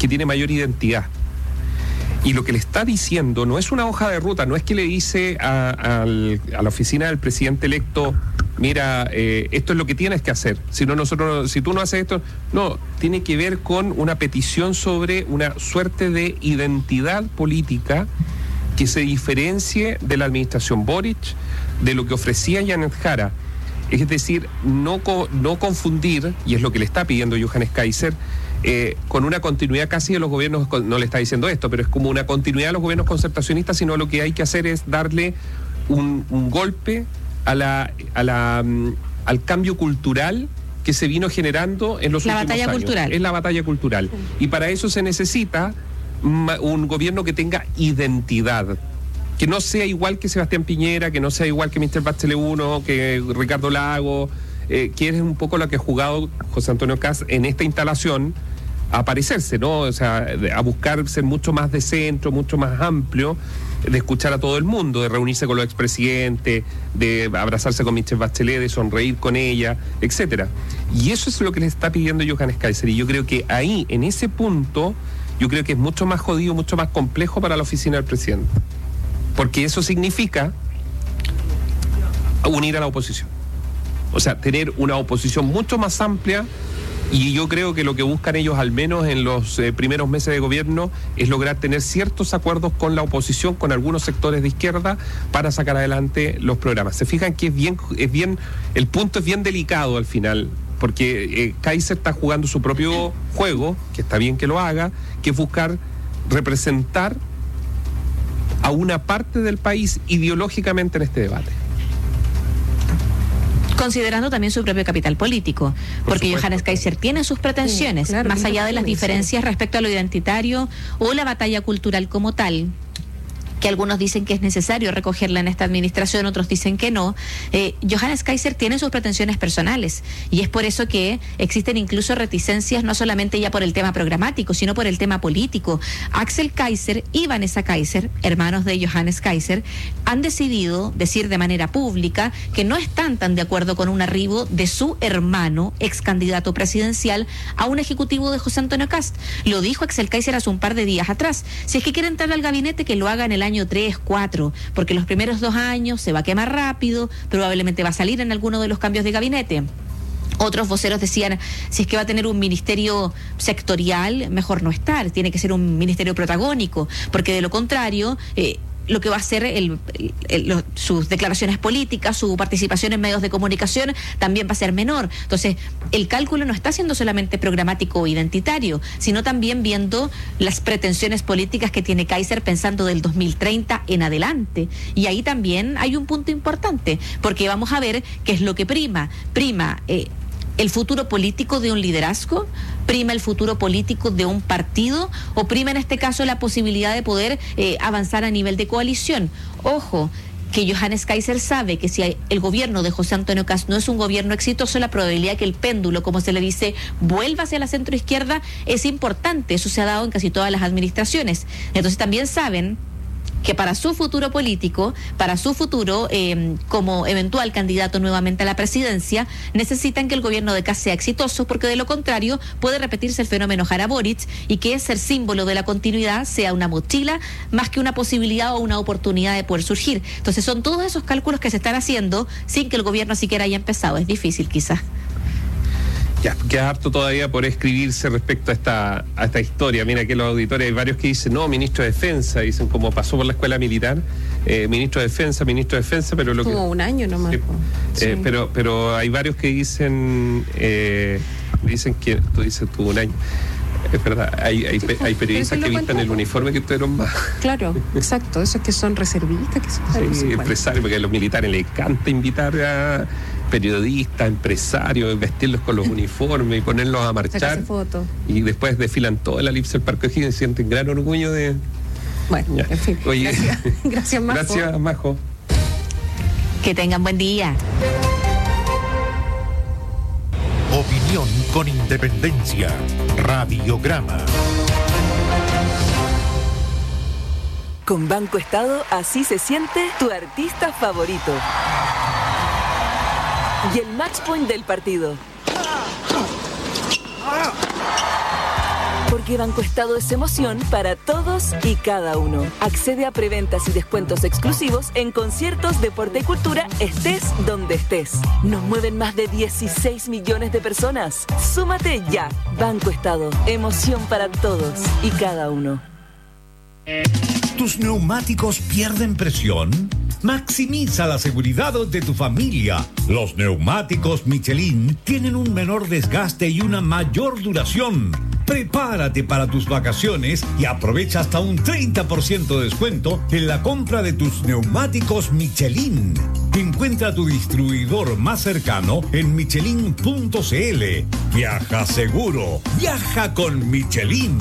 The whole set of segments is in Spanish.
que tiene mayor identidad. Y lo que le está diciendo no es una hoja de ruta, no es que le dice a la oficina del presidente electo, mira, esto es lo que tienes que hacer, si tú no haces esto, no, tiene que ver con una petición sobre una suerte de identidad política que se diferencie de la administración Boric, de lo que ofrecía Janet Jara. Es decir, no confundir, y es lo que le está pidiendo Johannes Kaiser, con una continuidad casi de los gobiernos, no le está diciendo esto, pero es como una continuidad de los gobiernos concertacionistas, sino lo que hay que hacer es darle un golpe al cambio cultural que se vino generando en los últimos años. La batalla cultural. Es la batalla cultural. Y para eso se necesita un gobierno que tenga identidad, que no sea igual que Sebastián Piñera, que no sea igual que Mr. Bachelet 1, que Ricardo Lago, que es un poco lo que ha jugado José Antonio Kast en esta instalación, a aparecerse, ¿no? O sea, a buscar ser mucho más de centro, mucho más amplio, de escuchar a todo el mundo, de reunirse con los expresidentes, de abrazarse con Michelle Bachelet, de sonreír con ella, etcétera. Y eso es lo que le está pidiendo Johannes Kaiser. Y yo creo que ahí, en ese punto, yo creo que es mucho más jodido, mucho más complejo para la oficina del presidente. Porque eso significa unir a la oposición. O sea, tener una oposición mucho más amplia. Y yo creo que lo que buscan ellos, al menos en los primeros meses de gobierno, es lograr tener ciertos acuerdos con la oposición, con algunos sectores de izquierda, para sacar adelante los programas. Se fijan que el punto es bien delicado al final, porque Kaiser está jugando su propio juego, que está bien que lo haga, que es buscar representar a una parte del país ideológicamente en este debate. Considerando también su propio capital político, porque Johannes Kaiser tiene sus pretensiones, sí, claro, más allá de las diferencias respecto a lo identitario o la batalla cultural como tal, que algunos dicen que es necesario recogerla en esta administración, otros dicen que no. Johannes Kaiser tiene sus pretensiones personales, y es por eso que existen incluso reticencias, no solamente ya por el tema programático, sino por el tema político. Axel Kaiser y Vanessa Kaiser, hermanos de Johannes Kaiser, han decidido decir de manera pública que no están tan de acuerdo con un arribo de su hermano, ex candidato presidencial, a un ejecutivo de José Antonio Kast. Lo dijo Axel Kaiser hace un par de días atrás. Si es que quiere entrar al gabinete, que lo haga en el año 3, 4, porque los primeros 2 años se va a quemar rápido, probablemente va a salir en alguno de los cambios de gabinete. Otros voceros decían, si es que va a tener un ministerio sectorial, mejor no estar, tiene que ser un ministerio protagónico, porque de lo contrario, lo que va a ser sus declaraciones políticas, su participación en medios de comunicación también va a ser menor. Entonces, el cálculo no está siendo solamente programático o identitario, sino también viendo las pretensiones políticas que tiene Kaiser pensando del 2030 en adelante. Y ahí también hay un punto importante, porque vamos a ver qué es lo que prima. ¿El futuro político de un liderazgo? ¿Prima el futuro político de un partido? ¿O prima en este caso la posibilidad de poder avanzar a nivel de coalición? Ojo, que Johannes Kaiser sabe que si el gobierno de José Antonio Kast no es un gobierno exitoso, la probabilidad que el péndulo, como se le dice, vuelva hacia la centroizquierda es importante. Eso se ha dado en casi todas las administraciones. Entonces también saben que para su futuro político, para su futuro como eventual candidato nuevamente a la presidencia, necesitan que el gobierno de Kast sea exitoso, porque de lo contrario puede repetirse el fenómeno Jara Boric, y que ser símbolo de la continuidad sea una mochila más que una posibilidad o una oportunidad de poder surgir. Entonces son todos esos cálculos que se están haciendo sin que el gobierno siquiera haya empezado. Es difícil quizás. Ya, queda harto todavía por escribirse respecto a esta historia. Mira que los auditores, hay varios que dicen, no, ministro de Defensa, dicen como pasó por la escuela militar, ministro de Defensa, pero lo como un año nomás. Sí. Pero hay varios que dicen que, tú dices tuvo un año. Es verdad, hay periodistas que vistan el uniforme que tuvieron más. Claro, exacto, esos que son reservistas, que son empresarios, porque a los militares les encanta invitar a periodistas, empresarios, vestirlos con los uniformes y ponerlos a marchar. Foto. Y después desfilan todo el elipse del Parque O'Higgins y sienten gran orgullo de... Bueno, ya. En fin. Oye, gracias Majo. Gracias, Majo. Que tengan buen día. Opinión con independencia. Radiograma. Con Banco Estado, así se siente tu artista favorito. Y el match point del partido. Porque porque Banco Estado es emoción para todos y cada uno. Accede a preventas y descuentos exclusivos en conciertos, deporte y cultura, estés donde estés. Nos mueven más de 16 millones de personas. Súmate ya. Banco Estado, emoción para todos y cada uno. ¿Tus neumáticos pierden presión? Maximiza la seguridad de tu familia. Los neumáticos Michelin tienen un menor desgaste y una mayor duración. Prepárate para tus vacaciones y aprovecha hasta un 30% de descuento en la compra de tus neumáticos Michelin. Encuentra tu distribuidor más cercano en michelin.cl. Viaja seguro. Viaja con Michelin.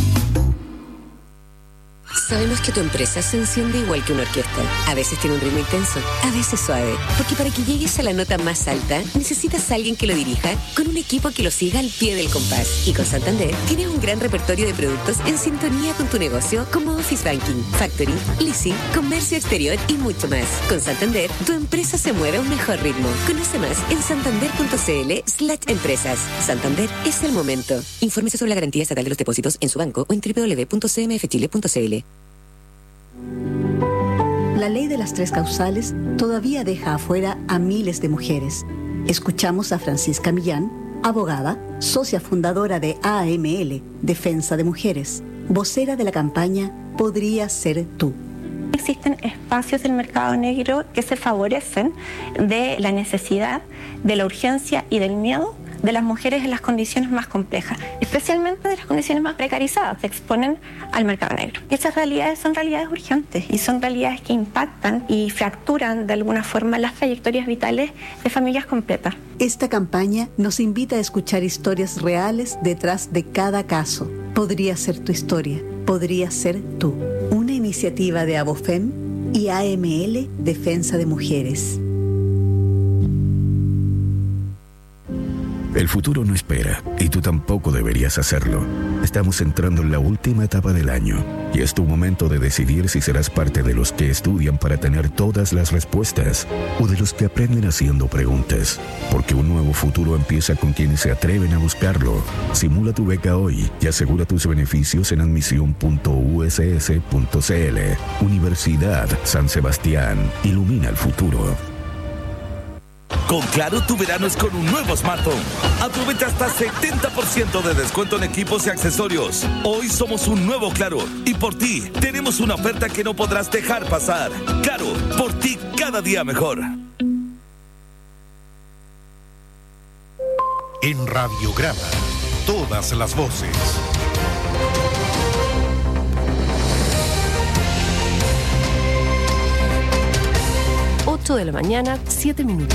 Sabemos que tu empresa se enciende igual que una orquesta. A veces tiene un ritmo intenso, a veces suave. Porque para que llegues a la nota más alta, necesitas a alguien que lo dirija con un equipo que lo siga al pie del compás. Y con Santander, tienes un gran repertorio de productos en sintonía con tu negocio, como Office Banking, Factoring, Leasing, Comercio Exterior y mucho más. Con Santander, tu empresa se mueve a un mejor ritmo. Conoce más en santander.cl/empresas. Santander es el momento. Infórmese sobre la garantía estatal de los depósitos en su banco o en www.cmfchile.cl. La ley de las 3 causales todavía deja afuera a miles de mujeres. Escuchamos a Francisca Millán, abogada, socia fundadora de AML, Defensa de Mujeres, vocera de la campaña Podría Ser Tú. Existen espacios del mercado negro que se favorecen de la necesidad, de la urgencia y del miedo de las mujeres en las condiciones más complejas, especialmente de las condiciones más precarizadas, se exponen al mercado negro. Esas realidades son realidades urgentes y son realidades que impactan y fracturan de alguna forma las trayectorias vitales de familias completas. Esta campaña nos invita a escuchar historias reales detrás de cada caso. Podría ser tu historia, podría ser tú. Una iniciativa de Abofem y AML Defensa de Mujeres. El futuro no espera, y tú tampoco deberías hacerlo. Estamos entrando en la última etapa del año, y es tu momento de decidir si serás parte de los que estudian para tener todas las respuestas, o de los que aprenden haciendo preguntas. Porque un nuevo futuro empieza con quienes se atreven a buscarlo. Simula tu beca hoy y asegura tus beneficios en admisión.uss.cl. Universidad San Sebastián. Ilumina el futuro. Con Claro, tu verano es con un nuevo smartphone. Aprovecha hasta 70% de descuento en equipos y accesorios. Hoy somos un nuevo Claro y por ti tenemos una oferta que no podrás dejar pasar. Claro, por ti cada día mejor. En Radiograma, todas las voces. 8 de la mañana, 7 minutos.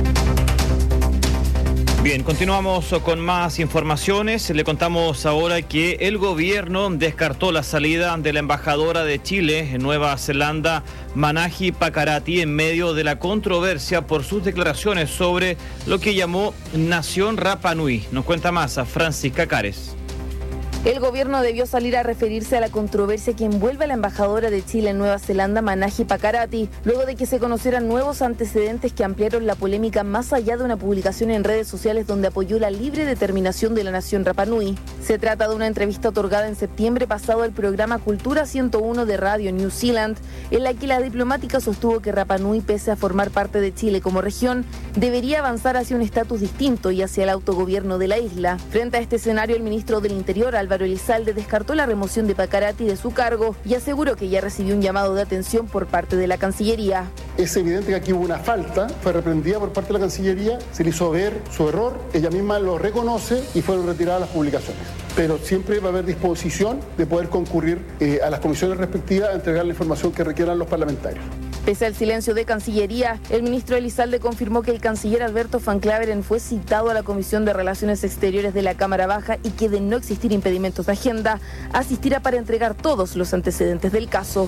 Bien, continuamos con más informaciones. Le contamos ahora que el gobierno descartó la salida de la embajadora de Chile en Nueva Zelanda, Manahi Pakarati, en medio de la controversia por sus declaraciones sobre lo que llamó Nación Rapa Nui. Nos cuenta más a Francisca Cares. El gobierno debió salir a referirse a la controversia que envuelve a la embajadora de Chile en Nueva Zelanda, Manahi Pakarati, luego de que se conocieran nuevos antecedentes que ampliaron la polémica más allá de una publicación en redes sociales donde apoyó la libre determinación de la nación Rapa Nui. Se trata de una entrevista otorgada en septiembre pasado al programa Cultura 101 de Radio New Zealand, en la que la diplomática sostuvo que Rapa Nui, pese a formar parte de Chile como región, debería avanzar hacia un estatus distinto y hacia el autogobierno de la isla. Frente a este escenario, el ministro del Interior, Álvaro Elizalde, descartó la remoción de Pakarati de su cargo y aseguró que ya recibió un llamado de atención por parte de la Cancillería. Es evidente que aquí hubo una falta, fue reprendida por parte de la Cancillería, se le hizo ver su error, ella misma lo reconoce y fueron retiradas las publicaciones. Pero siempre va a haber disposición de poder concurrir a las comisiones respectivas a entregar la información que requieran los parlamentarios. Pese al silencio de Cancillería, el ministro Elizalde confirmó que el canciller Alberto Van Claveren fue citado a la Comisión de Relaciones Exteriores de la Cámara Baja y que, de no existir impedimentos de agenda, asistirá para entregar todos los antecedentes del caso.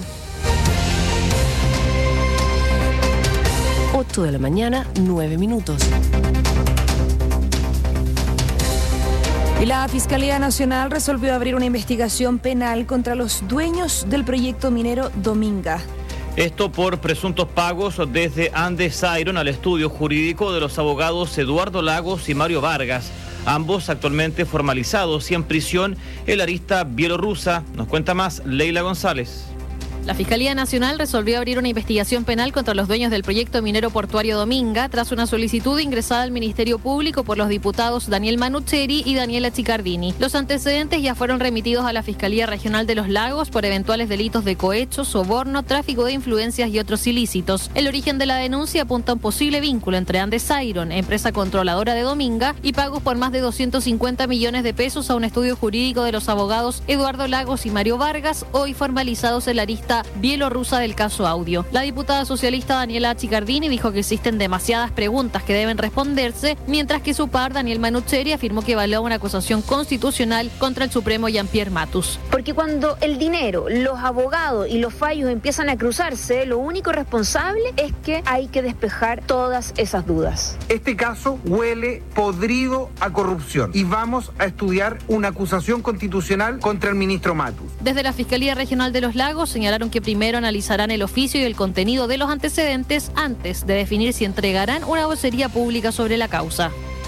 8 de la mañana, 9 minutos. Y la Fiscalía Nacional resolvió abrir una investigación penal contra los dueños del proyecto minero Dominga. Esto por presuntos pagos desde Andes Iron al estudio jurídico de los abogados Eduardo Lagos y Mario Vargas, ambos actualmente formalizados y en prisión en la arista bielorrusa. Nos cuenta más Leila González. La Fiscalía Nacional resolvió abrir una investigación penal contra los dueños del proyecto minero portuario Dominga tras una solicitud ingresada al Ministerio Público por los diputados Daniel Manucheri y Daniela Chicardini. Los antecedentes ya fueron remitidos a la Fiscalía Regional de los Lagos por eventuales delitos de cohecho, soborno, tráfico de influencias y otros ilícitos. El origen de la denuncia apunta a un posible vínculo entre Andes Iron, empresa controladora de Dominga, y pagos por más de 250 millones de pesos a un estudio jurídico de los abogados Eduardo Lagos y Mario Vargas, hoy formalizados en la arista bielorrusa del caso Audio. La diputada socialista Daniela Chicardini dijo que existen demasiadas preguntas que deben responderse, mientras que su par, Daniel Manucheri, afirmó que evalúa una acusación constitucional contra el Supremo Jean-Pierre Matus. Porque cuando el dinero, los abogados y los fallos empiezan a cruzarse, lo único responsable es que hay que despejar todas esas dudas. Este caso huele podrido a corrupción y vamos a estudiar una acusación constitucional contra el ministro Matus. Desde la Fiscalía Regional de los Lagos señalaron que primero analizarán el oficio y el contenido de los antecedentes antes de definir si entregarán una vocería pública sobre la causa.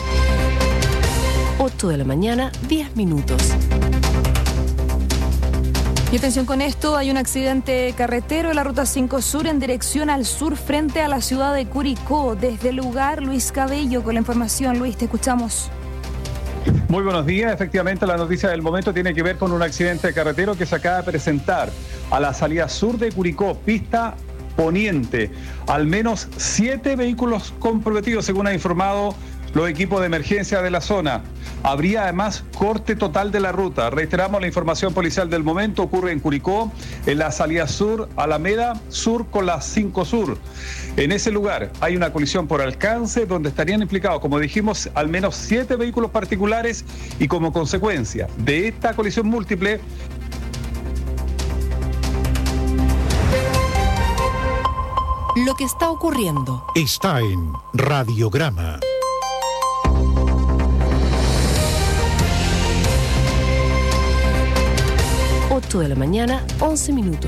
8 de la mañana, 10 minutos. Y atención con esto, hay un accidente carretero en la Ruta 5 Sur en dirección al sur frente a la ciudad de Curicó. Desde el lugar, Luis Cabello con la información. Luis, te escuchamos. Muy buenos días. Efectivamente, la noticia del momento tiene que ver con un accidente carretero que se acaba de presentar a la salida sur de Curicó, pista poniente. Al menos 7 vehículos comprometidos, según ha informado los equipos de emergencia de la zona. Habría además corte total de la ruta. Reiteramos la información policial del momento. Ocurre en Curicó, en la salida sur, Alameda Sur con la 5 Sur. En ese lugar hay una colisión por alcance donde estarían implicados, como dijimos, al menos 7 vehículos particulares y como consecuencia de esta colisión múltiple, lo que está ocurriendo está en Radiograma. De la mañana, 11 minutos.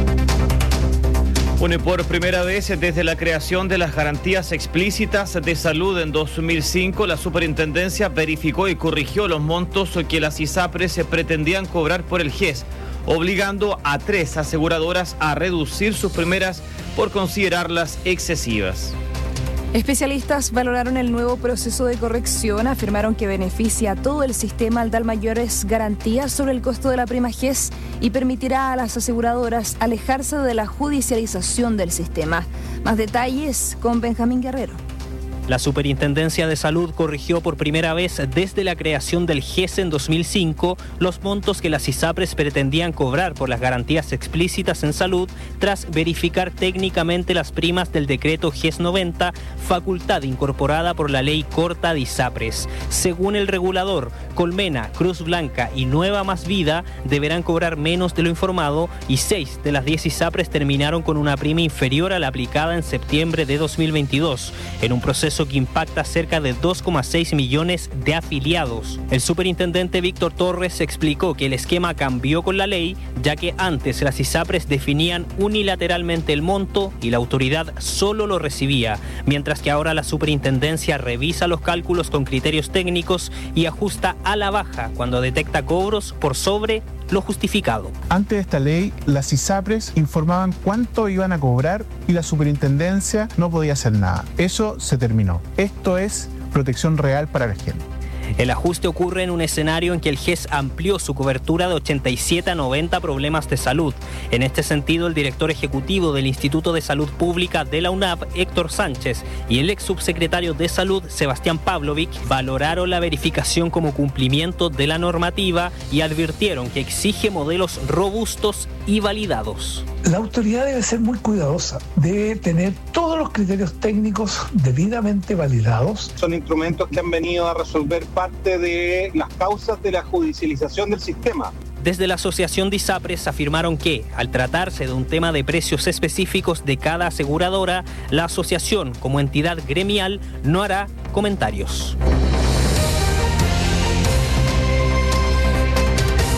Bueno, y por primera vez desde la creación de las garantías explícitas de salud en 2005, la superintendencia verificó y corrigió los montos que las ISAPRES se pretendían cobrar por el GES, obligando a 3 aseguradoras a reducir sus primeras por considerarlas excesivas. Especialistas valoraron el nuevo proceso de corrección, afirmaron que beneficia a todo el sistema al dar mayores garantías sobre el costo de la prima GES y permitirá a las aseguradoras alejarse de la judicialización del sistema. Más detalles con Benjamín Guerrero. La Superintendencia de Salud corrigió por primera vez desde la creación del GES en 2005 los montos que las ISAPRES pretendían cobrar por las garantías explícitas en salud tras verificar técnicamente las primas del decreto GES 90, facultad incorporada por la ley corta de ISAPRES. Según el regulador, Colmena, Cruz Blanca y Nueva Más Vida deberán cobrar menos de lo informado y 6 de las 10 ISAPRES terminaron con una prima inferior a la aplicada en septiembre de 2022, en un proceso que impacta cerca de 2,6 millones de afiliados. El superintendente Víctor Torres explicó que el esquema cambió con la ley, ya que antes las ISAPRES definían unilateralmente el monto y la autoridad solo lo recibía, mientras que ahora la superintendencia revisa los cálculos con criterios técnicos y ajusta a la baja cuando detecta cobros por sobre lo justificado. Antes de esta ley, las ISAPRES informaban cuánto iban a cobrar y la superintendencia no podía hacer nada. Eso se terminó. Esto es protección real para la gente. El ajuste ocurre en un escenario en que el GES amplió su cobertura de 87 a 90 problemas de salud. En este sentido, el director ejecutivo del Instituto de Salud Pública de la UNAP, Héctor Sánchez, y el ex subsecretario de Salud, Sebastián Pavlovic, valoraron la verificación como cumplimiento de la normativa y advirtieron que exige modelos robustos y validados. La autoridad debe ser muy cuidadosa, debe tener todos los criterios técnicos debidamente validados. Son instrumentos que han venido a resolver parte de las causas de la judicialización del sistema. Desde la Asociación de ISAPRES afirmaron que, al tratarse de un tema de precios específicos de cada aseguradora, la asociación, como entidad gremial, no hará comentarios.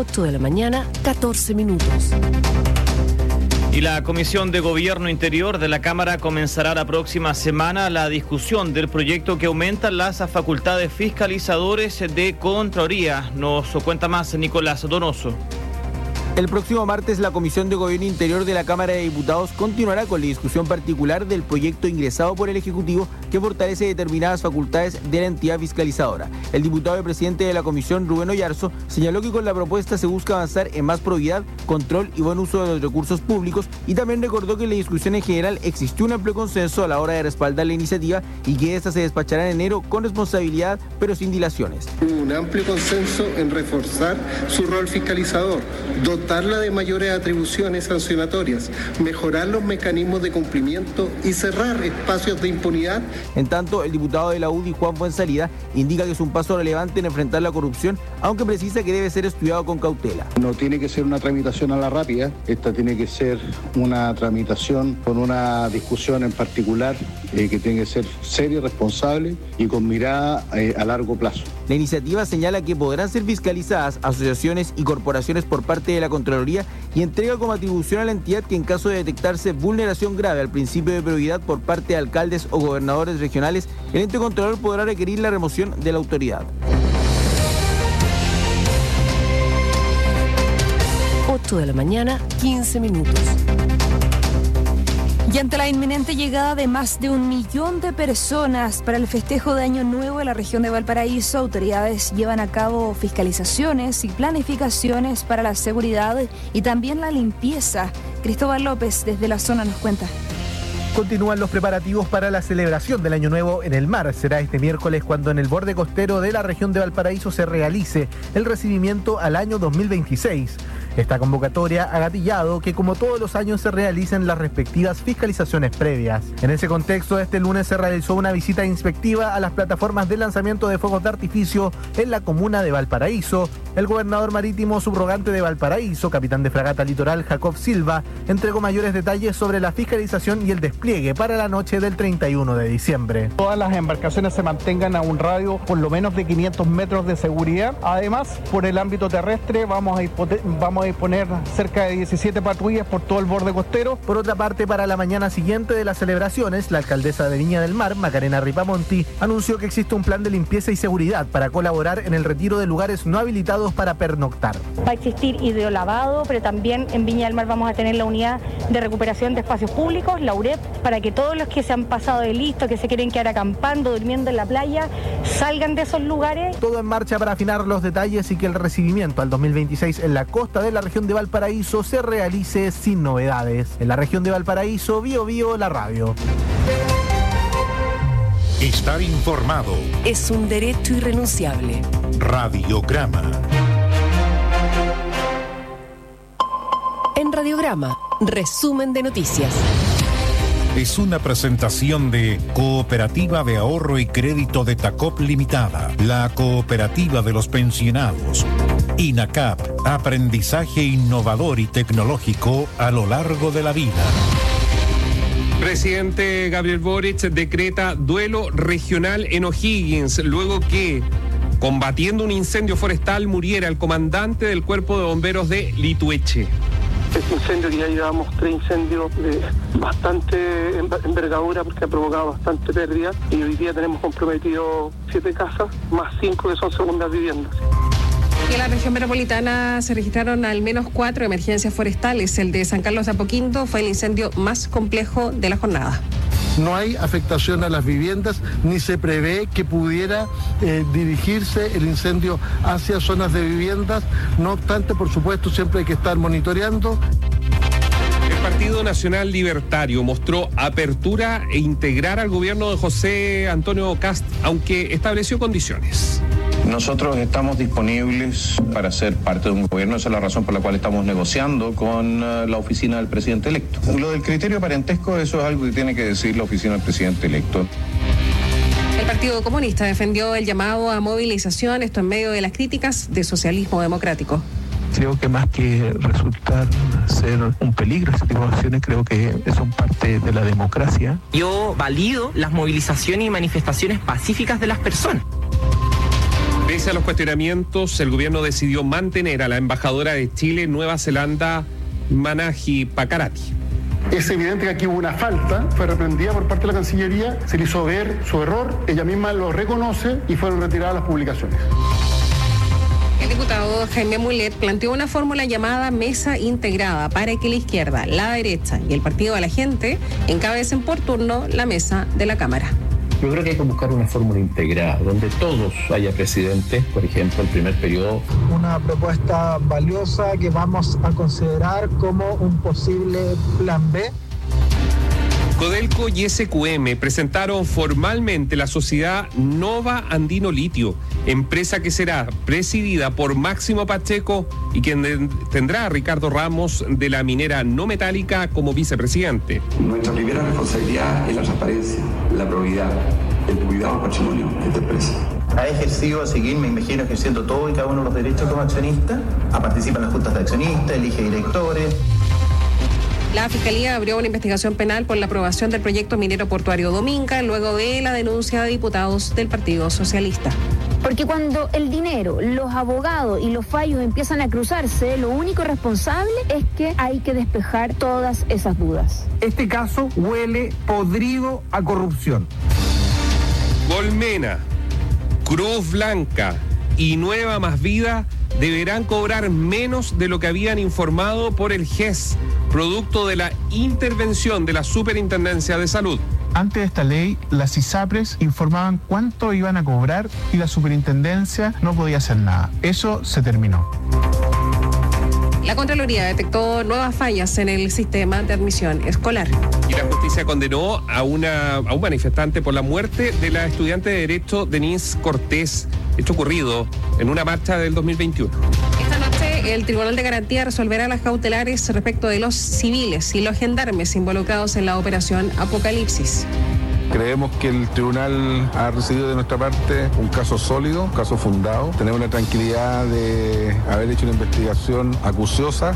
8 de la mañana, 14 minutos. Y la Comisión de Gobierno Interior de la Cámara comenzará la próxima semana la discusión del proyecto que aumenta las facultades fiscalizadores de Contraloría. Nos cuenta más Nicolás Donoso. El próximo martes, la Comisión de Gobierno Interior de la Cámara de Diputados continuará con la discusión particular del proyecto ingresado por el Ejecutivo que fortalece determinadas facultades de la entidad fiscalizadora. El diputado y presidente de la Comisión, Rubén Oyarzo, señaló que con la propuesta se busca avanzar en más probidad, control y buen uso de los recursos públicos, y también recordó que en la discusión en general existió un amplio consenso a la hora de respaldar la iniciativa y que esta se despachará en enero con responsabilidad pero sin dilaciones. Un amplio consenso en reforzar su rol fiscalizador, dotarla de mayores atribuciones sancionatorias, mejorar los mecanismos de cumplimiento y cerrar espacios de impunidad. En tanto, el diputado de la UDI, Juan Fuenzalida, indica que es un paso relevante en enfrentar la corrupción, aunque precisa que debe ser estudiado con cautela. No tiene que ser una tramitación a la rápida, esta tiene que ser una tramitación con una discusión en particular que tiene que ser seria, responsable y con mirada a largo plazo. La iniciativa señala que podrán ser fiscalizadas asociaciones y corporaciones por parte de la Contraloría y entrega como atribución a la entidad que en caso de detectarse vulneración grave al principio de probidad por parte de alcaldes o gobernadores regionales, el ente controlador podrá requerir la remoción de la autoridad. 8 de la mañana, 15 minutos. Y ante la inminente llegada de más de 1 millón de personas para el festejo de Año Nuevo en la región de Valparaíso, autoridades llevan a cabo fiscalizaciones y planificaciones para la seguridad y también la limpieza. Cristóbal López desde la zona nos cuenta. Continúan los preparativos para la celebración del Año Nuevo en el mar. Será este miércoles cuando en el borde costero de la región de Valparaíso se realice el recibimiento al año 2026. Esta convocatoria ha gatillado que, como todos los años, se realicen las respectivas fiscalizaciones previas. En ese contexto, este lunes se realizó una visita inspectiva a las plataformas de lanzamiento de fuegos de artificio en la comuna de Valparaíso. El gobernador marítimo subrogante de Valparaíso, capitán de fragata litoral Jacob Silva, entregó mayores detalles sobre la fiscalización y el despliegue para la noche del 31 de diciembre. Todas las embarcaciones se mantengan a un radio por lo menos de 500 metros de seguridad. Además, por el ámbito terrestre vamos a disponer cerca de 17 patrullas por todo el borde costero. Por otra parte, para la mañana siguiente de las celebraciones, la alcaldesa de Viña del Mar, Macarena Ripamonti, anunció que existe un plan de limpieza y seguridad para colaborar en el retiro de lugares no habilitados para pernoctar. Va a existir hidrolavado, pero también en Viña del Mar vamos a tener la unidad de recuperación de espacios públicos, la UREP, para que todos los que se han pasado de listo, que se quieren quedar acampando, durmiendo en la playa, salgan de esos lugares. Todo en marcha para afinar los detalles y que el recibimiento al 2026 en la costa de la región de Valparaíso se realice sin novedades. En la región de Valparaíso, Bio Bio, la radio. Estar informado es un derecho irrenunciable. Radiograma. En Radiograma, resumen de noticias. Es una presentación de Cooperativa de Ahorro y Crédito de Tacop Limitada, la cooperativa de los pensionados. INACAP, aprendizaje innovador y tecnológico a lo largo de la vida. Presidente Gabriel Boric decreta duelo regional en O'Higgins, luego que, combatiendo un incendio forestal, muriera el comandante del Cuerpo de Bomberos de Litueche. Este incendio que ya llevamos 3 incendios de bastante envergadura porque ha provocado bastante pérdida y hoy día tenemos comprometido 7 casas más 5 que son segundas viviendas. En la región metropolitana se registraron al menos 4 emergencias forestales. El de San Carlos de Apoquindo fue el incendio más complejo de la jornada. No hay afectación a las viviendas, ni se prevé que pudiera dirigirse el incendio hacia zonas de viviendas. No obstante, por supuesto, siempre hay que estar monitoreando. El Partido Nacional Libertario mostró apertura e integrar al gobierno de José Antonio Kast, aunque estableció condiciones. Nosotros estamos disponibles para ser parte de un gobierno, esa es la razón por la cual estamos negociando con la oficina del presidente electo. Lo del criterio parentesco, eso es algo que tiene que decir la oficina del presidente electo. El Partido Comunista defendió el llamado a movilización, esto en medio de las críticas de socialismo democrático. Creo que más que resultar ser un peligro ese tipo de acciones, creo que son parte de la democracia. Yo valido las movilizaciones y manifestaciones pacíficas de las personas. Pese a los cuestionamientos, el gobierno decidió mantener a la embajadora de Chile en Nueva Zelanda, Manahi Pakarati. Es evidente que aquí hubo una falta, fue reprendida por parte de la Cancillería, se le hizo ver su error, ella misma lo reconoce y fueron retiradas las publicaciones. El diputado Jaime Mulet planteó una fórmula llamada mesa integrada para que la izquierda, la derecha y el Partido de la Gente encabecen por turno la mesa de la Cámara. Yo creo que hay que buscar una fórmula integrada, donde todos haya presidentes, por ejemplo, el primer periodo. Una propuesta valiosa que vamos a considerar como un posible plan B. Codelco y SQM presentaron formalmente la sociedad Nova Andino Litio, empresa que será presidida por Máximo Pacheco y quien tendrá a Ricardo Ramos de la minera no metálica como vicepresidente. Nuestra primera responsabilidad es la transparencia, la probidad, el cuidado del patrimonio de esta empresa. Ha ejercido a seguir, me imagino, ejerciendo todo y cada uno de los derechos como accionista, a participar en las juntas de accionistas, elige directores. La Fiscalía abrió una investigación penal por la aprobación del proyecto minero portuario Dominga, luego de la denuncia de diputados del Partido Socialista. Porque cuando el dinero, los abogados y los fallos empiezan a cruzarse, lo único responsable es que hay que despejar todas esas dudas. Este caso huele podrido a corrupción. Colmena, Cruz Blanca y Nueva Más Vida deberán cobrar menos de lo que habían informado por el GES, producto de la intervención de la Superintendencia de Salud. Antes de esta ley, las ISAPRES informaban cuánto iban a cobrar y la Superintendencia no podía hacer nada. Eso se terminó. La Contraloría detectó nuevas fallas en el sistema de admisión escolar. Y la justicia condenó a un manifestante por la muerte de la estudiante de Derecho Denise Cortés, hecho ocurrido en una marcha del 2021. Esta noche el Tribunal de Garantía resolverá las cautelares respecto de los civiles y los gendarmes involucrados en la operación Apocalipsis. Creemos que el tribunal ha recibido de nuestra parte un caso sólido, un caso fundado. Tenemos la tranquilidad de haber hecho una investigación acuciosa.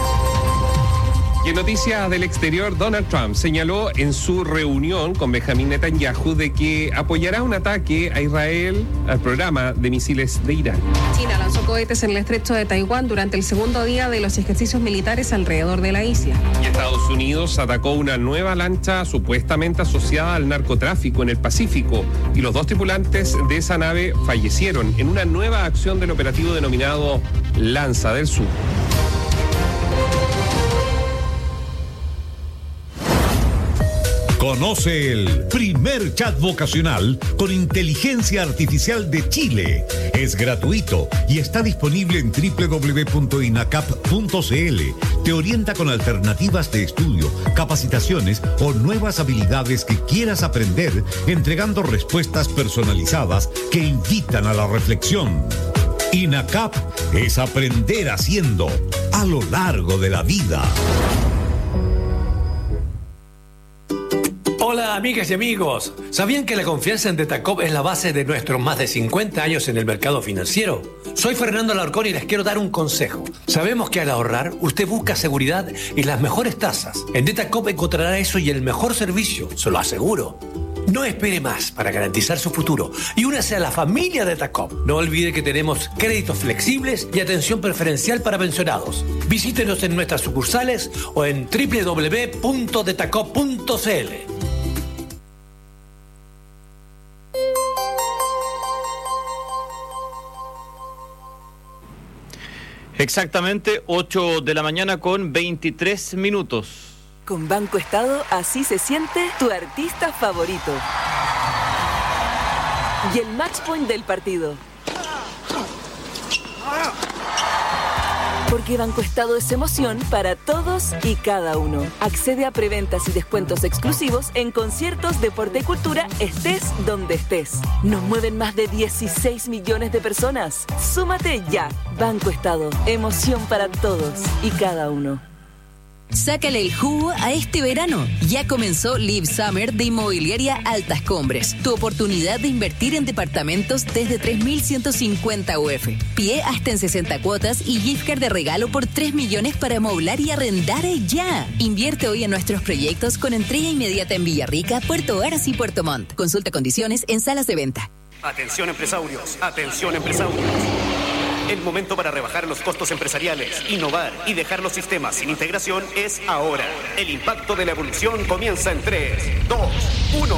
Y en noticias del exterior, Donald Trump señaló en su reunión con Benjamin Netanyahu de que apoyará un ataque a Israel al programa de misiles de Irán. China lanzó cohetes en el estrecho de Taiwán durante el segundo día de los ejercicios militares alrededor de la isla. Y Estados Unidos atacó una nueva lancha supuestamente asociada al narcotráfico en el Pacífico y los 2 tripulantes de esa nave fallecieron en una nueva acción del operativo denominado Lanza del Sur. Conoce el primer chat vocacional con inteligencia artificial de Chile. Es gratuito y está disponible en www.inacap.cl. Te orienta con alternativas de estudio, capacitaciones o nuevas habilidades que quieras aprender, entregando respuestas personalizadas que invitan a la reflexión. INACAP es aprender haciendo a lo largo de la vida. Hola amigas y amigos, ¿sabían que la confianza en Detacop es la base de nuestros más de 50 años en el mercado financiero? Soy Fernando Alarcón y les quiero dar un consejo. Sabemos que al ahorrar usted busca seguridad y las mejores tasas. En Detacop encontrará eso y el mejor servicio, se lo aseguro. No espere más para garantizar su futuro y únase a la familia de Detacop. No olvide que tenemos créditos flexibles y atención preferencial para pensionados. Visítenos en nuestras sucursales o en www.detacop.cl. Exactamente 8 de la mañana con 23 minutos. Con Banco Estado, así se siente tu artista favorito. Y el match point del partido. Porque Banco Estado es emoción para todos y cada uno. Accede a preventas y descuentos exclusivos en conciertos, deporte y cultura, estés donde estés. Nos mueven más de 16 millones de personas. Súmate ya. Banco Estado, emoción para todos y cada uno. Sácale el jugo a este verano. Ya comenzó Live Summer de Inmobiliaria Altas Cumbres. Tu oportunidad de invertir en departamentos desde 3.150 UF. Pie hasta en 60 cuotas y gift card de regalo por 3 millones para amoblar y arrendar ya. Invierte hoy en nuestros proyectos con entrega inmediata en Villarrica, Puerto Varas y Puerto Montt. Consulta condiciones en salas de venta. Atención empresarios, atención empresarios. El momento para rebajar los costos empresariales, innovar y dejar los sistemas sin integración es ahora. El impacto de la evolución comienza en 3, 2, 1.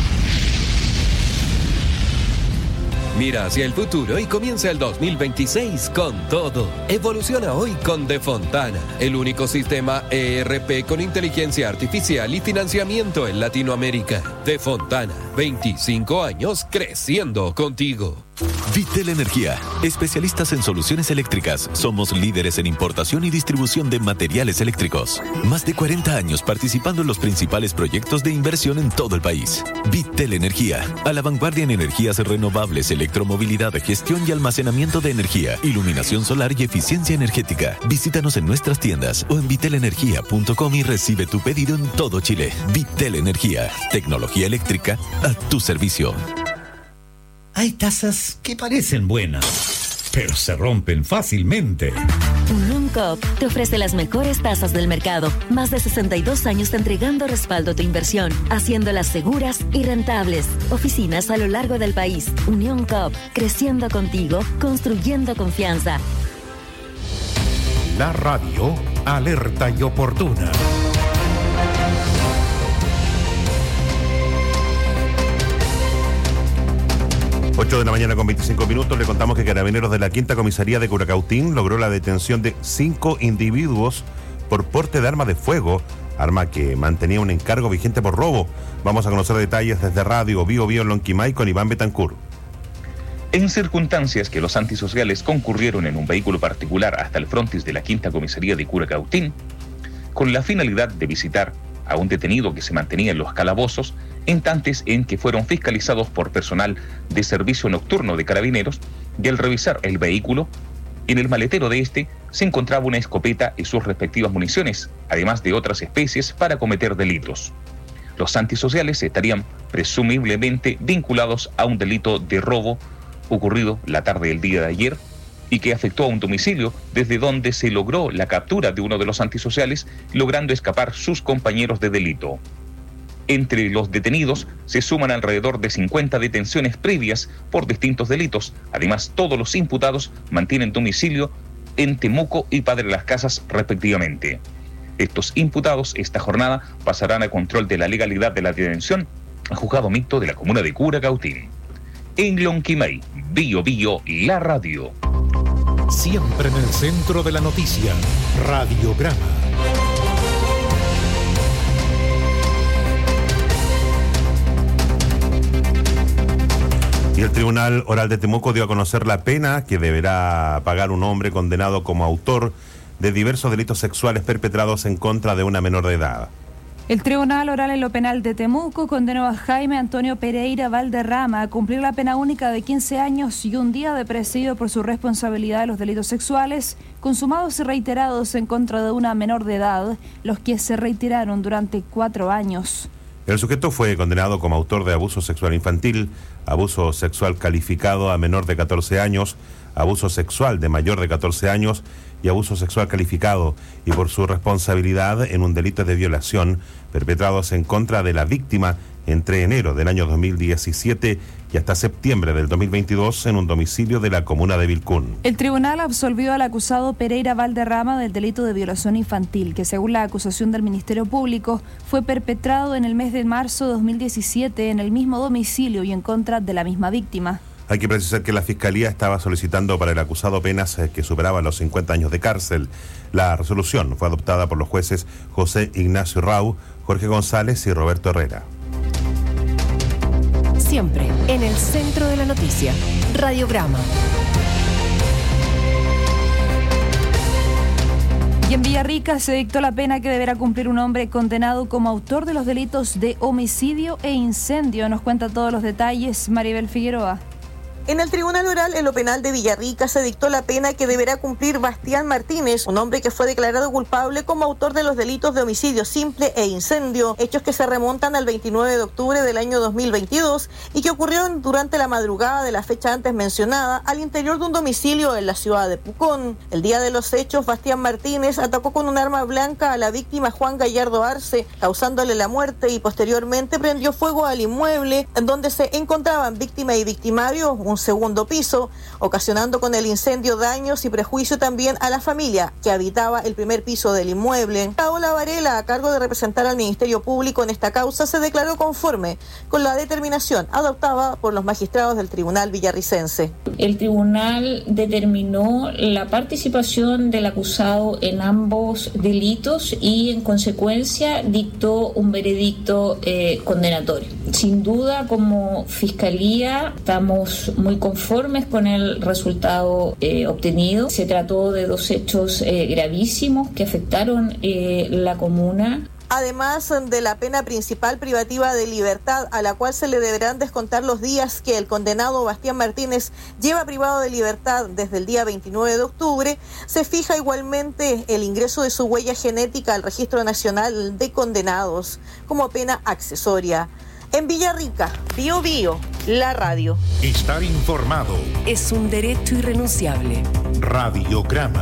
Mira hacia el futuro y comienza el 2026 con todo. Evoluciona hoy con De Fontana, el único sistema ERP con inteligencia artificial y financiamiento en Latinoamérica. De Fontana, 25 años creciendo contigo. Vitel Energía, especialistas en soluciones eléctricas. Somos líderes en importación y distribución de materiales eléctricos. Más de 40 años participando en los principales proyectos de inversión en todo el país. Vitel Energía, a la vanguardia en energías renovables, electromovilidad, gestión y almacenamiento de energía, iluminación solar y eficiencia energética. Visítanos en nuestras tiendas o en vitelenergia.com y recibe tu pedido en todo Chile. Vitel Energía, tecnología eléctrica a tu servicio. Hay tazas que parecen buenas, pero se rompen fácilmente. Unión Coop te ofrece las mejores tazas del mercado. Más de 62 años entregando respaldo a tu inversión, haciéndolas seguras y rentables. Oficinas a lo largo del país. Unión Coop, creciendo contigo, construyendo confianza. La radio, alerta y oportuna. 8 de la mañana con 25 minutos, le contamos que Carabineros de la Quinta Comisaría de Curacautín logró la detención de 5 individuos por porte de arma de fuego, arma que mantenía un encargo vigente por robo. Vamos a conocer detalles desde Radio Bio Bio Lonquimay con Iván Betancourt. En circunstancias que los antisociales concurrieron en un vehículo particular hasta el frontis de la Quinta Comisaría de Curacautín, con la finalidad de visitar a un detenido que se mantenía en los calabozos, instantes en que fueron fiscalizados por personal de servicio nocturno de Carabineros, y al revisar el vehículo, en el maletero de este se encontraba una escopeta y sus respectivas municiones, además de otras especies para cometer delitos. Los antisociales estarían presumiblemente vinculados a un delito de robo ocurrido la tarde del día de ayer y que afectó a un domicilio desde donde se logró la captura de uno de los antisociales, logrando escapar sus compañeros de delito. Entre los detenidos se suman alrededor de 50 detenciones previas por distintos delitos. Además, todos los imputados mantienen domicilio en Temuco y Padre Las Casas respectivamente. Estos imputados esta jornada pasarán a control de la legalidad de la detención al juzgado mixto de la comuna de Curacautín. En Lonquimay, Bio Bio, la radio. Siempre en el centro de la noticia, Radiograma. Y el Tribunal Oral de Temuco dio a conocer la pena que deberá pagar un hombre condenado como autor de diversos delitos sexuales perpetrados en contra de una menor de edad. El Tribunal Oral en lo Penal de Temuco condenó a Jaime Antonio Pereira Valderrama a cumplir la pena única de 15 años y un día de presidio por su responsabilidad de los delitos sexuales consumados y reiterados en contra de una menor de edad, los que se reiteraron durante 4 años. El sujeto fue condenado como autor de abuso sexual infantil, abuso sexual calificado a menor de 14 años, abuso sexual de mayor de 14 años y abuso sexual calificado, y por su responsabilidad en un delito de violación perpetrados en contra de la víctima entre enero del año 2017 y hasta septiembre del 2022 en un domicilio de la comuna de Vilcún. El tribunal absolvió al acusado Pereira Valderrama del delito de violación infantil, que según la acusación del Ministerio Público fue perpetrado en el mes de marzo de 2017 en el mismo domicilio y en contra de la misma víctima. Hay que precisar que la Fiscalía estaba solicitando para el acusado penas que superaban los 50 años de cárcel. La resolución fue adoptada por los jueces José Ignacio Rau, Jorge González y Roberto Herrera. Siempre en el centro de la noticia, Radiograma. Y en Villarrica se dictó la pena que deberá cumplir un hombre condenado como autor de los delitos de homicidio e incendio. Nos cuenta todos los detalles Maribel Figueroa. En el tribunal oral en lo penal de Villarrica se dictó la pena que deberá cumplir Bastián Martínez, un hombre que fue declarado culpable como autor de los delitos de homicidio simple e incendio, hechos que se remontan al 29 de octubre del año 2022 y que ocurrieron durante la madrugada de la fecha antes mencionada al interior de un domicilio en la ciudad de Pucón. El día de los hechos, Bastián Martínez atacó con un arma blanca a la víctima Juan Gallardo Arce, causándole la muerte, y posteriormente prendió fuego al inmueble en donde se encontraban víctima y victimario, un segundo piso, ocasionando con el incendio daños y prejuicio también a la familia que habitaba el primer piso del inmueble. Paola Varela, a cargo de representar al Ministerio Público en esta causa, se declaró conforme con la determinación adoptada por los magistrados del Tribunal Villarricense. El tribunal determinó la participación del acusado en ambos delitos y en consecuencia dictó un veredicto condenatorio. Sin duda, como Fiscalía estamos muy conformes con el resultado obtenido. Se trató de dos hechos gravísimos que afectaron la comuna. Además de la pena principal privativa de libertad, a la cual se le deberán descontar los días que el condenado Bastián Martínez lleva privado de libertad desde el día 29 de octubre, se fija igualmente el ingreso de su huella genética al Registro Nacional de Condenados como pena accesoria. En Villarrica, Bío Bío, la radio. Estar informado es un derecho irrenunciable. Radiograma.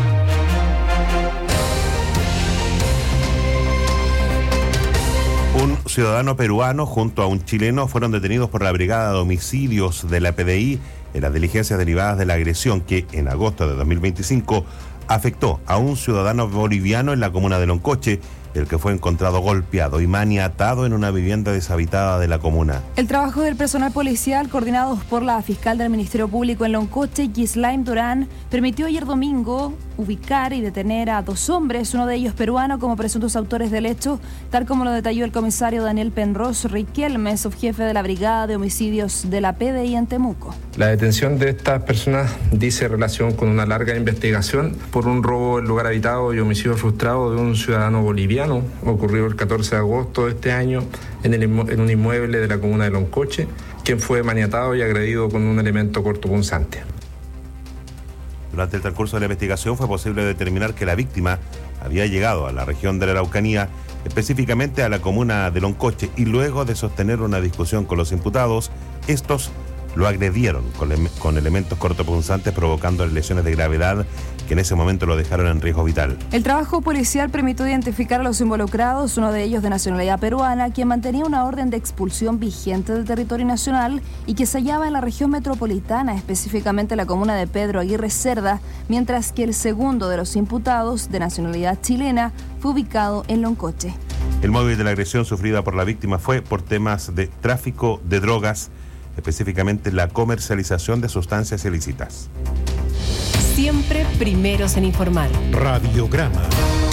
Un ciudadano peruano junto a un chileno fueron detenidos por la Brigada de Homicidios de la PDI en las diligencias derivadas de la agresión que en agosto de 2025 afectó a un ciudadano boliviano en la comuna de Loncoche, el que fue encontrado golpeado y maniatado en una vivienda deshabitada de la comuna. El trabajo del personal policial, coordinados por la fiscal del Ministerio Público en Loncoche, Gislaine Durán, permitió ayer domingo ubicar y detener a dos hombres, uno de ellos peruano, como presuntos autores del hecho, tal como lo detalló el comisario Daniel Penros Riquelme, subjefe de la Brigada de Homicidios de la PDI en Temuco. La detención de estas personas dice relación con una larga investigación por un robo en lugar habitado y homicidio frustrado de un ciudadano boliviano, ocurrido el 14 de agosto de este año en un inmueble de la comuna de Loncoche, quien fue maniatado y agredido con un elemento cortopunzante. Durante el transcurso de la investigación fue posible determinar que la víctima había llegado a la región de la Araucanía, específicamente a la comuna de Loncoche, y luego de sostener una discusión con los imputados, estos lo agredieron con elementos cortopunzantes, provocando lesiones de gravedad que en ese momento lo dejaron en riesgo vital. El trabajo policial permitió identificar a los involucrados, uno de ellos de nacionalidad peruana, quien mantenía una orden de expulsión vigente del territorio nacional y que se hallaba en la región metropolitana, específicamente la comuna de Pedro Aguirre Cerda, mientras que el segundo de los imputados, de nacionalidad chilena, fue ubicado en Loncoche. El móvil de la agresión sufrida por la víctima fue por temas de tráfico de drogas, específicamente la comercialización de sustancias ilícitas. Siempre primeros en informar. Radiograma.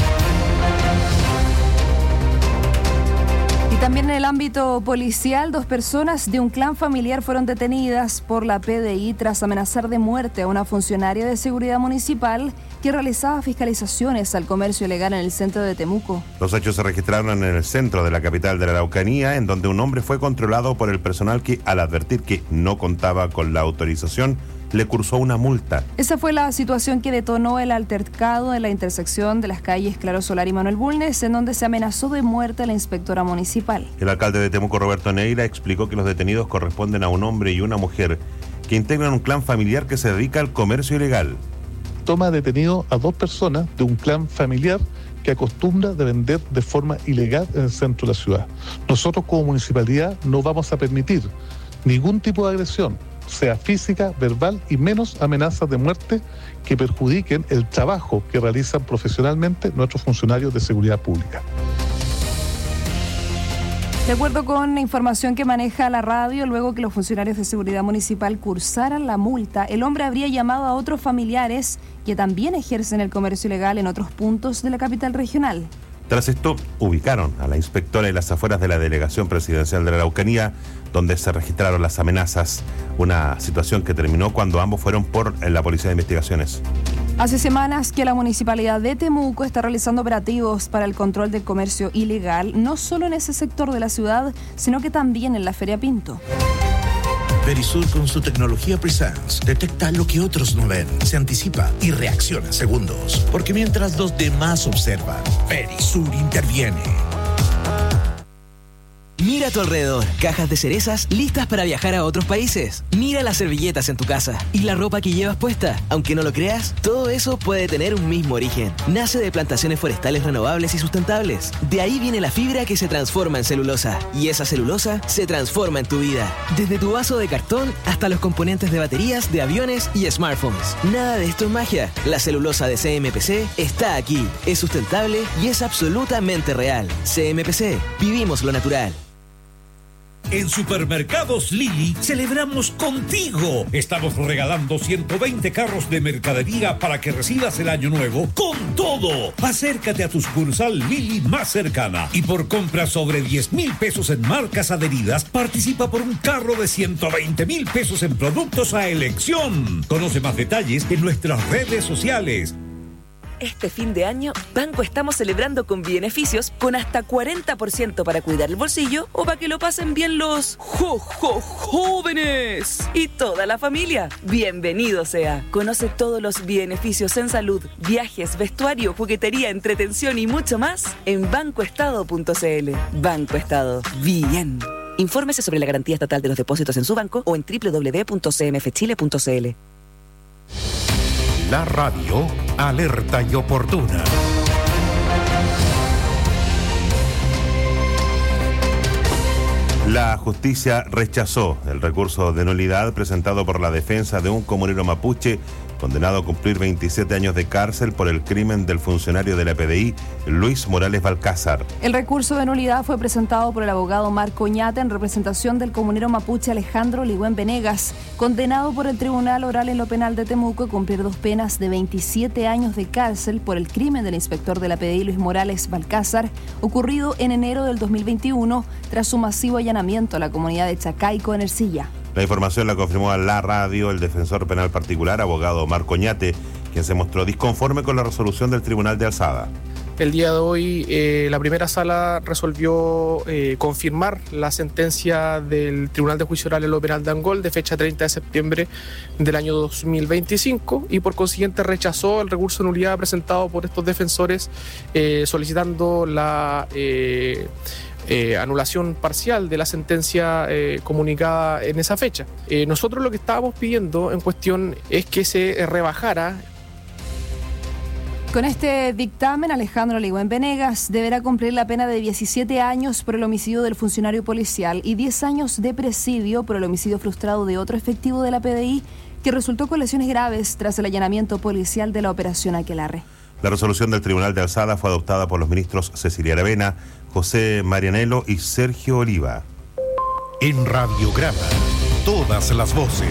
Y también en el ámbito policial, 2 personas de un clan familiar fueron detenidas por la PDI tras amenazar de muerte a una funcionaria de seguridad municipal que realizaba fiscalizaciones al comercio ilegal en el centro de Temuco. Los hechos se registraron en el centro de la capital de la Araucanía, en donde un hombre fue controlado por el personal que, al advertir que no contaba con la autorización, le cursó una multa. Esa fue la situación que detonó el altercado en la intersección de las calles Claro Solar y Manuel Bulnes, en donde se amenazó de muerte a la inspectora municipal. El alcalde de Temuco, Roberto Neira, explicó que los detenidos corresponden a un hombre y una mujer que integran un clan familiar que se dedica al comercio ilegal. Toma detenido a 2 personas de un clan familiar que acostumbra de vender de forma ilegal en el centro de la ciudad. Nosotros como municipalidad no vamos a permitir ningún tipo de agresión, sea física, verbal y menos amenazas de muerte que perjudiquen el trabajo que realizan profesionalmente nuestros funcionarios de seguridad pública. De acuerdo con información que maneja la radio, luego que los funcionarios de seguridad municipal cursaran la multa, el hombre habría llamado a otros familiares que también ejercen el comercio ilegal en otros puntos de la capital regional. Tras esto, ubicaron a la inspectora en las afueras de la delegación presidencial de la Araucanía, donde se registraron las amenazas, una situación que terminó cuando ambos fueron por la Policía de Investigaciones. Hace semanas que la Municipalidad de Temuco está realizando operativos para el control del comercio ilegal, no solo en ese sector de la ciudad, sino que también en la Feria Pinto. Verisur con su tecnología Presence detecta lo que otros no ven, se anticipa y reacciona en segundos. Porque mientras los demás observan, Verisur interviene. Mira a tu alrededor, cajas de cerezas listas para viajar a otros países. Mira las servilletas en tu casa y la ropa que llevas puesta. Aunque no lo creas, todo eso puede tener un mismo origen. Nace de plantaciones forestales renovables y sustentables. De ahí viene la fibra que se transforma en celulosa. Y esa celulosa se transforma en tu vida. Desde tu vaso de cartón hasta los componentes de baterías, de aviones y smartphones. Nada de esto es magia. La celulosa de CMPC está aquí. Es sustentable y es absolutamente real. CMPC, vivimos lo natural. En Supermercados Lili celebramos contigo. Estamos regalando 120 carros de mercadería para que recibas el año nuevo con todo. Acércate a tu sucursal Lili más cercana y por compras sobre 10,000 pesos en marcas adheridas, participa por un carro de 120,000 pesos en productos a elección. Conoce más detalles en nuestras redes sociales. Este fin de año, Banco estamos celebrando con beneficios con hasta 40% para cuidar el bolsillo o para que lo pasen bien los jóvenes y toda la familia. Bienvenido sea. Conoce todos los beneficios en salud, viajes, vestuario, juguetería, entretención y mucho más en bancoestado.cl. Banco Estado. Bien. Infórmese sobre la garantía estatal de los depósitos en su banco o en www.cmfchile.cl. La radio alerta y oportuna. La justicia rechazó el recurso de nulidad presentado por la defensa de un comunero mapuche condenado a cumplir 27 años de cárcel por el crimen del funcionario de la PDI, Luis Morales Balcázar. El recurso de nulidad fue presentado por el abogado Marco Oñate en representación del comunero mapuche Alejandro Ligüen Venegas, condenado por el Tribunal Oral en lo Penal de Temuco a cumplir 2 penas de 27 años de cárcel por el crimen del inspector de la PDI, Luis Morales Balcázar, ocurrido en enero del 2021 tras su masivo allanamiento a la comunidad de Chacaico en Ercilla. La información la confirmó a la radio el defensor penal particular, abogado Marco Oñate, quien se mostró disconforme con la resolución del Tribunal de Alzada. El día de hoy la primera sala resolvió confirmar la sentencia del Tribunal de Juicio Oral en lo Penal de Angol de fecha 30 de septiembre del año 2025 y por consiguiente rechazó el recurso de nulidad presentado por estos defensores solicitando la anulación parcial de la sentencia comunicada en esa fecha. Nosotros lo que estábamos pidiendo en cuestión es que se rebajara. Con este dictamen, Alejandro Ligüen Venegas deberá cumplir la pena de 17 años por el homicidio del funcionario policial y 10 años de presidio por el homicidio frustrado de otro efectivo de la PDI que resultó con lesiones graves tras el allanamiento policial de la operación Aquelarre. La resolución del Tribunal de Alzada fue adoptada por los ministros Cecilia Aravena, José Marianello y Sergio Oliva. En Radiograma, todas las voces.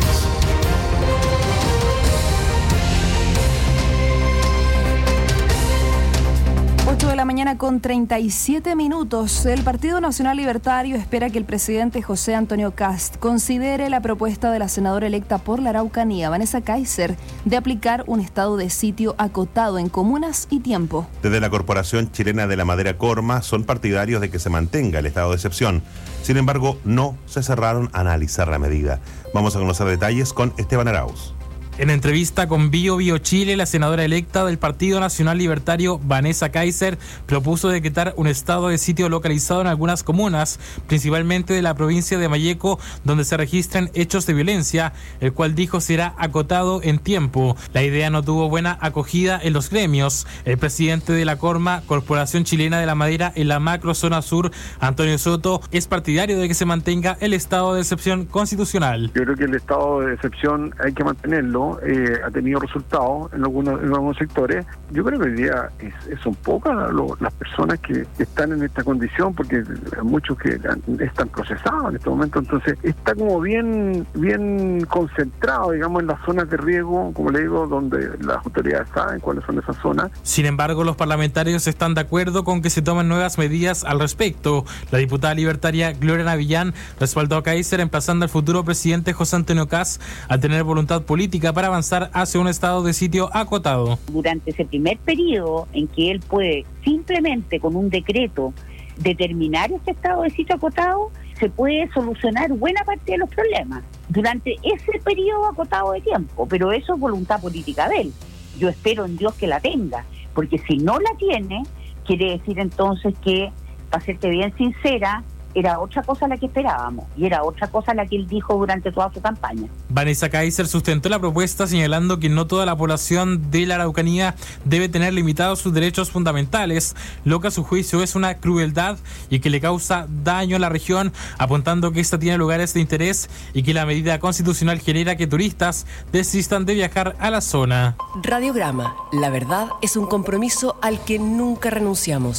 8 de la mañana con 37 minutos. El Partido Nacional Libertario espera que el presidente José Antonio Kast considere la propuesta de la senadora electa por la Araucanía, Vanessa Kaiser, de aplicar un estado de sitio acotado en comunas y tiempo. Desde la Corporación Chilena de la Madera Corma son partidarios de que se mantenga el estado de excepción. Sin embargo, no se cerraron a analizar la medida. Vamos a conocer detalles con Esteban Arauz. En entrevista con Bio Chile, la senadora electa del Partido Nacional Libertario, Vanessa Kaiser, propuso decretar un estado de sitio localizado en algunas comunas, principalmente de la provincia de Malleco, donde se registran hechos de violencia, el cual dijo será acotado en tiempo. La idea no tuvo buena acogida en los gremios. El presidente de la Corma, Corporación Chilena de la Madera en la macro zona sur, Antonio Soto, es partidario de que se mantenga el estado de excepción constitucional. Yo creo que el estado de excepción hay que mantenerlo. Ha tenido resultados en algunos sectores. Yo creo que hoy día son pocas las personas que están en esta condición, porque hay muchos que están procesados en este momento, entonces está como bien concentrado, digamos, en las zonas de riesgo, como le digo, donde las autoridades saben cuáles son esas zonas. Sin embargo, los parlamentarios están de acuerdo con que se tomen nuevas medidas al respecto. La diputada libertaria Gloria Navillán respaldó a Kaiser, emplazando al futuro presidente José Antonio Kast a tener voluntad política para avanzar hacia un estado de sitio acotado. Durante ese primer periodo en que él puede simplemente con un decreto determinar ese estado de sitio acotado, se puede solucionar buena parte de los problemas durante ese periodo acotado de tiempo, pero eso es voluntad política de él. Yo espero en Dios que la tenga, porque si no la tiene, quiere decir entonces que, para serte bien sincera, era otra cosa la que esperábamos y era otra cosa la que él dijo durante toda su campaña. Vanessa Kaiser sustentó la propuesta señalando que no toda la población de la Araucanía debe tener limitados sus derechos fundamentales, lo que a su juicio es una crueldad y que le causa daño a la región, apuntando que esta tiene lugares de interés y que la medida constitucional genera que turistas desistan de viajar a la zona. Radiograma, la verdad es un compromiso al que nunca renunciamos.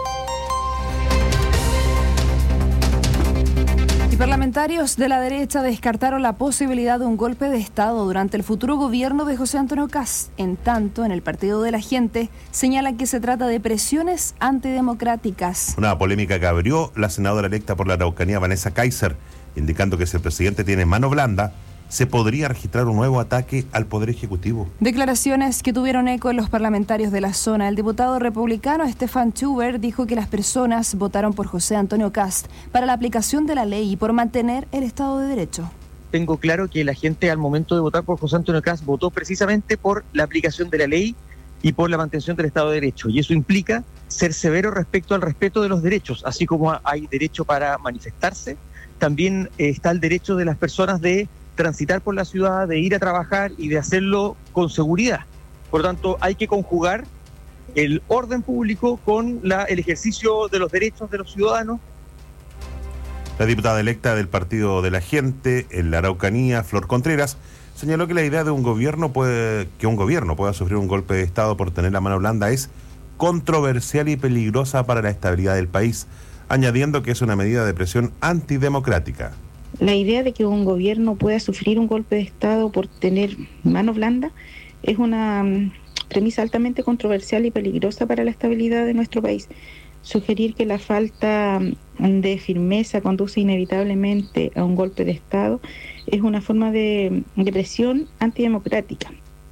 Y parlamentarios de la derecha descartaron la posibilidad de un golpe de Estado durante el futuro gobierno de José Antonio Kast. En tanto, en el Partido de la Gente señalan que se trata de presiones antidemocráticas. Una polémica que abrió la senadora electa por la Araucanía, Vanessa Kaiser, indicando que si el presidente tiene mano blanda, se podría registrar un nuevo ataque al Poder Ejecutivo. Declaraciones que tuvieron eco en los parlamentarios de la zona. El diputado republicano Stefan Schubert dijo que las personas votaron por José Antonio Kast para la aplicación de la ley y por mantener el Estado de Derecho. Tengo claro que la gente al momento de votar por José Antonio Kast votó precisamente por la aplicación de la ley y por la mantención del Estado de Derecho. Y eso implica ser severo respecto al respeto de los derechos. Así como hay derecho para manifestarse, también está el derecho de las personas de transitar por la ciudad, de ir a trabajar y de hacerlo con seguridad. Por lo tanto, hay que conjugar el orden público con el ejercicio de los derechos de los ciudadanos. La diputada electa del Partido de la Gente en la Araucanía, Flor Contreras, señaló que la idea de un gobierno pueda sufrir un golpe de Estado por tener la mano blanda es controversial y peligrosa para la estabilidad del país, añadiendo que es una medida de presión antidemocrática. La idea de que un gobierno pueda sufrir un golpe de Estado por tener mano blanda es una premisa altamente controversial y peligrosa para la estabilidad de nuestro país. Sugerir que la falta de firmeza conduce inevitablemente a un golpe de Estado es una forma de presión antidemocrática.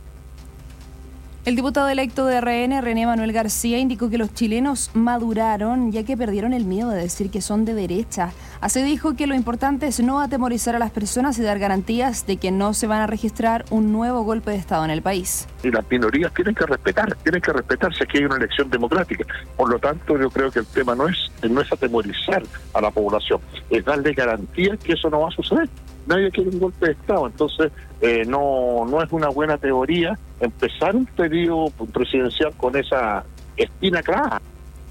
El diputado electo de RN, René Manuel García, indicó que los chilenos maduraron ya que perdieron el miedo de decir que son de derecha. Así dijo que lo importante es no atemorizar a las personas y dar garantías de que no se van a registrar un nuevo golpe de Estado en el país. Y las minorías tienen que respetarse, aquí hay una elección democrática. Por lo tanto, yo creo que el tema no es atemorizar a la población, es darle garantías que eso no va a suceder. Nadie quiere un golpe de Estado, entonces no es una buena teoría empezar un periodo presidencial con esa espina clavada.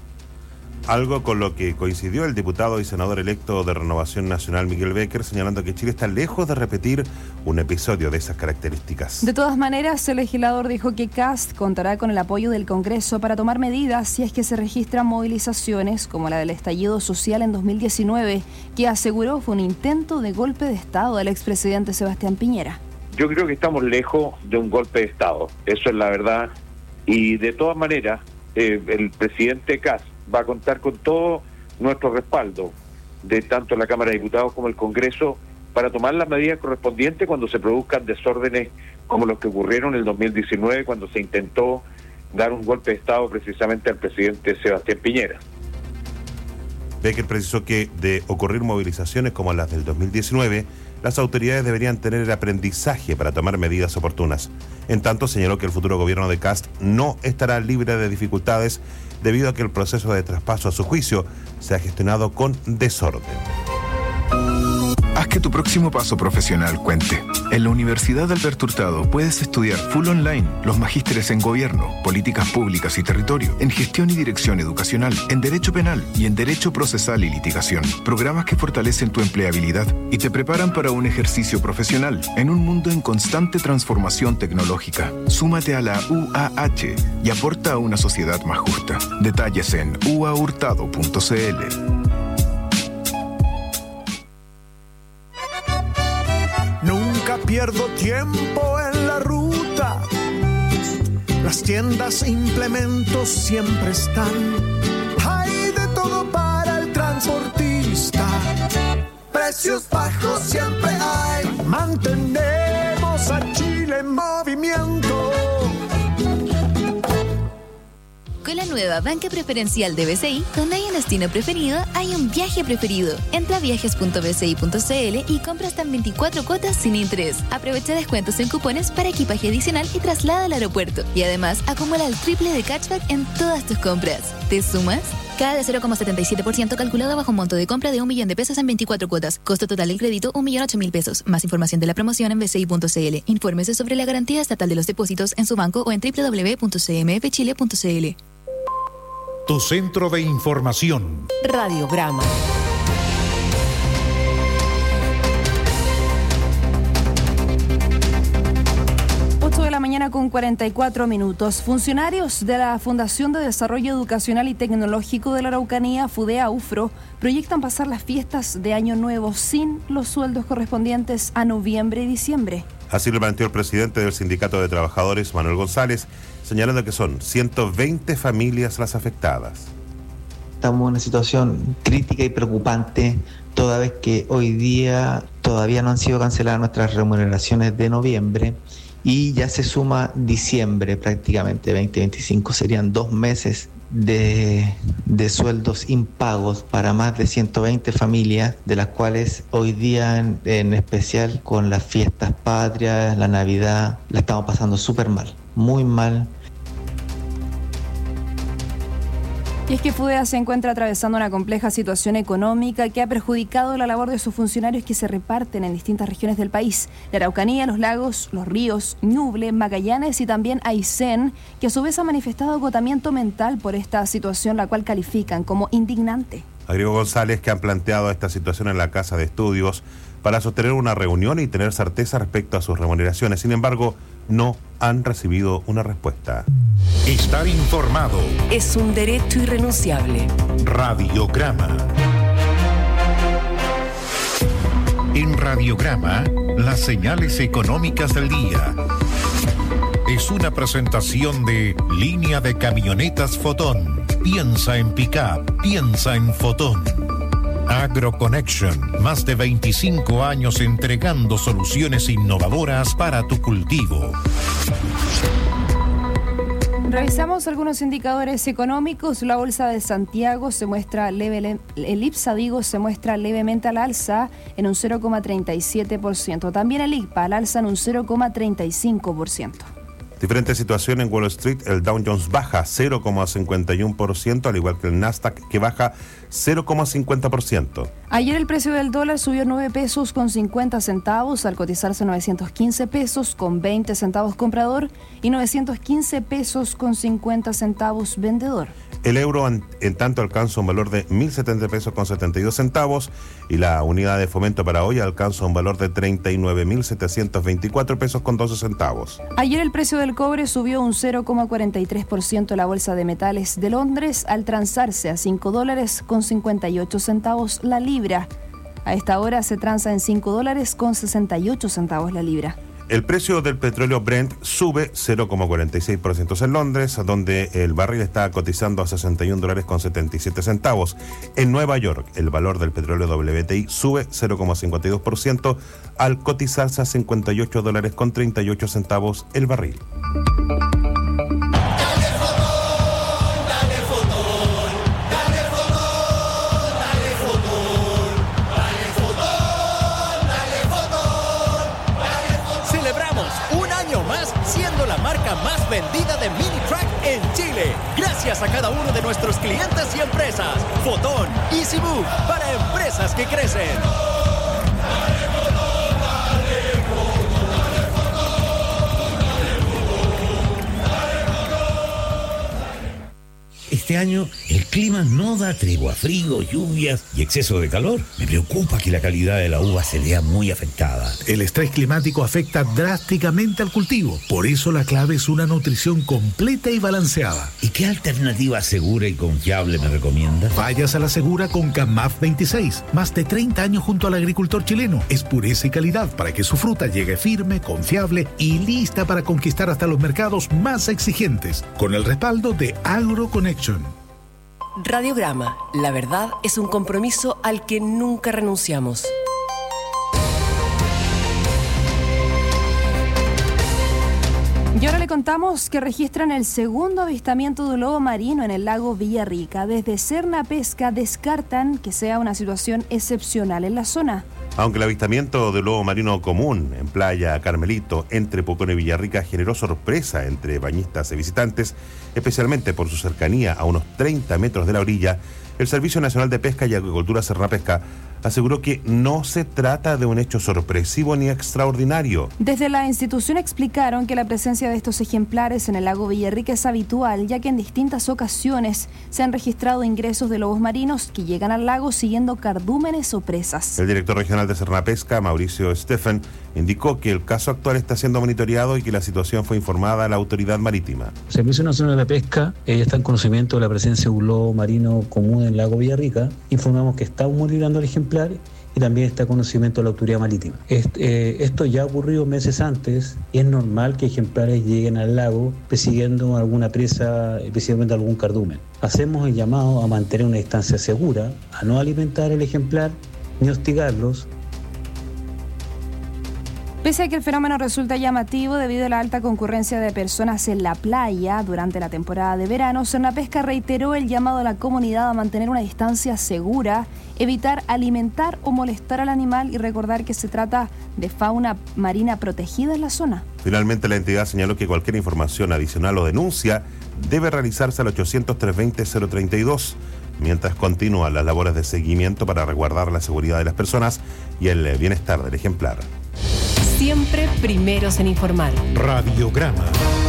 Algo con lo que coincidió el diputado y senador electo de Renovación Nacional, Miguel Becker, señalando que Chile está lejos de repetir un episodio de esas características. De todas maneras, el legislador dijo que Kast contará con el apoyo del Congreso para tomar medidas si es que se registran movilizaciones como la del estallido social en 2019, que aseguró fue un intento de golpe de Estado del expresidente Sebastián Piñera. Yo creo que estamos lejos de un golpe de Estado, eso es la verdad, y de todas maneras el presidente Kast va a contar con todo nuestro respaldo de tanto la Cámara de Diputados como el Congreso para tomar las medidas correspondientes cuando se produzcan desórdenes como los que ocurrieron en el 2019 cuando se intentó dar un golpe de Estado precisamente al presidente Sebastián Piñera. Becker precisó que de ocurrir movilizaciones como las del 2019, las autoridades deberían tener el aprendizaje para tomar medidas oportunas. En tanto, señaló que el futuro gobierno de Kast no estará libre de dificultades debido a que el proceso de traspaso a su juicio se ha gestionado con desorden. Haz que tu próximo paso profesional cuente. En la Universidad Alberto Hurtado puedes estudiar full online los magísteres en Gobierno, Políticas Públicas y Territorio, en Gestión y Dirección Educacional, en Derecho Penal y en Derecho Procesal y Litigación. Programas que fortalecen tu empleabilidad y te preparan para un ejercicio profesional en un mundo en constante transformación tecnológica. Súmate a la UAH y aporta a una sociedad más justa. Detalles en uahurtado.cl. Nunca pierdo tiempo en la ruta. Las tiendas e implementos siempre están. Hay de todo para el transportista. Precios bajos siempre hay. Mantenemos a Chile en movimiento. Con la nueva banca preferencial de BCI, donde hay un destino preferido, hay un viaje preferido. Entra a viajes.bci.cl y compra hasta en 24 cuotas sin interés. Aprovecha descuentos en cupones para equipaje adicional y traslada al aeropuerto. Y además, acumula el triple de cashback en todas tus compras. ¿Te sumas? Cada de 0,77% calculado bajo un monto de compra de 1 millón de pesos en 24 cuotas. Costo total del crédito, 1.008.000 pesos. Más información de la promoción en bci.cl. Infórmese sobre la garantía estatal de los depósitos en su banco o en www.cmfchile.cl. Tu centro de información. Radiograma. 8 de la mañana con 44 minutos. Funcionarios de la Fundación de Desarrollo Educacional y Tecnológico de la Araucanía, FUDEA-UFRO, proyectan pasar las fiestas de Año Nuevo sin los sueldos correspondientes a noviembre y diciembre. Así lo planteó el presidente del Sindicato de Trabajadores, Manuel González, señalando que son 120 familias las afectadas. Estamos en una situación crítica y preocupante, toda vez que hoy día todavía no han sido canceladas nuestras remuneraciones de noviembre y ya se suma diciembre prácticamente, 2025, serían 2 meses de sueldos impagos para más de 120 familias, de las cuales hoy día en especial con las fiestas patrias, la Navidad, la estamos pasando súper mal, muy mal. Y es que FUDEA se encuentra atravesando una compleja situación económica que ha perjudicado la labor de sus funcionarios que se reparten en distintas regiones del país. La Araucanía, los lagos, los ríos, Ñuble, Magallanes y también Aysén, que a su vez ha manifestado agotamiento mental por esta situación, la cual califican como indignante. Agregó González que han planteado esta situación en la Casa de Estudios para sostener una reunión y tener certeza respecto a sus remuneraciones. Sin embargo, no han recibido una respuesta. Estar informado es un derecho irrenunciable. Radiograma. En Radiograma, las señales económicas del día. Es una presentación de Línea de Camionetas Fotón. Piensa en pick-up, piensa en Fotón. AgroConnection, más de 25 años entregando soluciones innovadoras para tu cultivo. Revisamos algunos indicadores económicos. La bolsa de Santiago se muestra leve, el IPSA se muestra levemente al alza en un 0,37%. También el ICPA al alza en un 0,35%. Diferente situación en Wall Street. El Dow Jones baja 0,51%, al igual que el Nasdaq, que baja 0,50%. Ayer el precio del dólar subió 9 pesos con 50 centavos al cotizarse 915 pesos con 20 centavos comprador y 915 pesos con 50 centavos vendedor. El euro en tanto alcanza un valor de 1.070 pesos con 72 centavos y la unidad de fomento para hoy alcanza un valor de 39.724 pesos con 12 centavos. Ayer el precio del cobre subió un 0,43% en la bolsa de metales de Londres al transarse a $5 con 58 centavos la libra. A esta hora se transa en $5 con 68 centavos la libra. El precio del petróleo Brent sube 0,46% en Londres, donde el barril está cotizando a $61 con 77 centavos. En Nueva York, el valor del petróleo WTI sube 0,52% al cotizarse a $58 con 38 centavos el barril. Más vendida de mini truck en Chile, gracias a cada uno de nuestros clientes y empresas. Fotón, Easy Move, para empresas que crecen. Este año el clima no da tregua, frío, lluvias y exceso de calor. Me preocupa que la calidad de la uva se vea muy afectada. El estrés climático afecta drásticamente al cultivo. Por eso la clave es una nutrición completa y balanceada. ¿Y qué alternativa segura y confiable me recomienda? Vayas a la segura con CAMAF 26. Más de 30 años junto al agricultor chileno. Es pureza y calidad para que su fruta llegue firme, confiable y lista para conquistar hasta los mercados más exigentes. Con el respaldo de AgroConnection. Radiograma. La verdad es un compromiso al que nunca renunciamos. Y ahora le contamos que registran el segundo avistamiento de un lobo marino en el lago Villarrica. Desde Serna Pesca descartan que sea una situación excepcional en la zona. Aunque el avistamiento del lobo marino común en Playa Carmelito, entre Pucón y Villarrica, generó sorpresa entre bañistas y visitantes, especialmente por su cercanía a unos 30 metros de la orilla, el Servicio Nacional de Pesca y Acuicultura Serna Pesca aseguró que no se trata de un hecho sorpresivo ni extraordinario. Desde la institución explicaron que la presencia de estos ejemplares en el lago Villarrica es habitual, ya que en distintas ocasiones se han registrado ingresos de lobos marinos que llegan al lago siguiendo cardúmenes o presas. El director regional de Serna Pesca, Mauricio Steffen, indicó que el caso actual está siendo monitoreado y que la situación fue informada a la autoridad marítima. El Servicio Nacional de Pesca está en conocimiento de la presencia de un lobo marino común en el lago Villarrica. Informamos que estamos monitoreando el ejemplar y también está conocimiento de la autoridad marítima. Esto ya ha ocurrido meses antes y es normal que ejemplares lleguen al lago persiguiendo alguna presa, especialmente algún cardumen. Hacemos el llamado a mantener una distancia segura, a no alimentar el ejemplar ni hostigarlos. Pese a que el fenómeno resulta llamativo debido a la alta concurrencia de personas en la playa durante la temporada de verano, Serna Pesca reiteró el llamado a la comunidad a mantener una distancia segura, evitar alimentar o molestar al animal y recordar que se trata de fauna marina protegida en la zona. Finalmente, la entidad señaló que cualquier información adicional o denuncia debe realizarse al 800-320-032, mientras continúan las labores de seguimiento para resguardar la seguridad de las personas y el bienestar del ejemplar. Siempre primeros en informar. Radiograma.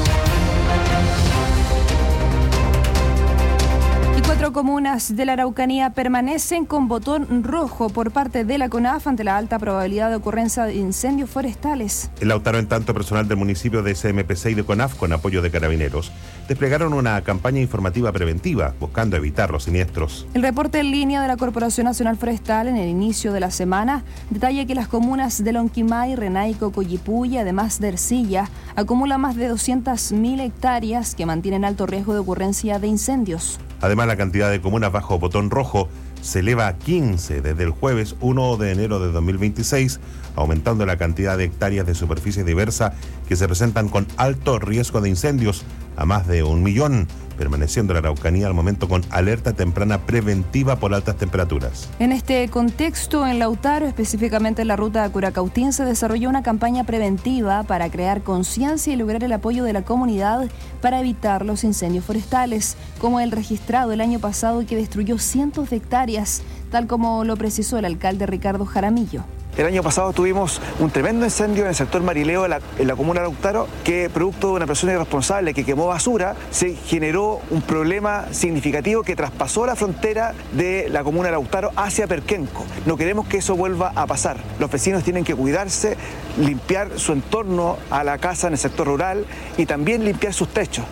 Y 4 comunas de la Araucanía permanecen con botón rojo por parte de la CONAF ante la alta probabilidad de ocurrencia de incendios forestales. En Lautaro, en tanto, personal del municipio de CMPC y de CONAF, con apoyo de Carabineros, desplegaron una campaña informativa preventiva buscando evitar los siniestros. El reporte en línea de la Corporación Nacional Forestal en el inicio de la semana detalla que las comunas de Lonquimay, Renaico, Coyipulli, además de Ercilla, acumulan más de 200.000 hectáreas que mantienen alto riesgo de ocurrencia de incendios. Además, la cantidad de comunas bajo botón rojo se eleva a 15 desde el jueves 1 de enero de 2026, aumentando la cantidad de hectáreas de superficie diversa que se presentan con alto riesgo de incendios a más de 1 millón, permaneciendo la Araucanía al momento con alerta temprana preventiva por altas temperaturas. En este contexto, en Lautaro, específicamente en la ruta de Curacautín, se desarrolló una campaña preventiva para crear conciencia y lograr el apoyo de la comunidad para evitar los incendios forestales, como el registrado el año pasado que destruyó cientos de hectáreas, tal como lo precisó el alcalde Ricardo Jaramillo. El año pasado tuvimos un tremendo incendio en el sector Marileo, en la comuna de Lautaro, que producto de una persona irresponsable que quemó basura, se generó un problema significativo que traspasó la frontera de la comuna de Lautaro hacia Perquenco. No queremos que eso vuelva a pasar. Los vecinos tienen que cuidarse, limpiar su entorno a la casa en el sector rural y también limpiar sus techos.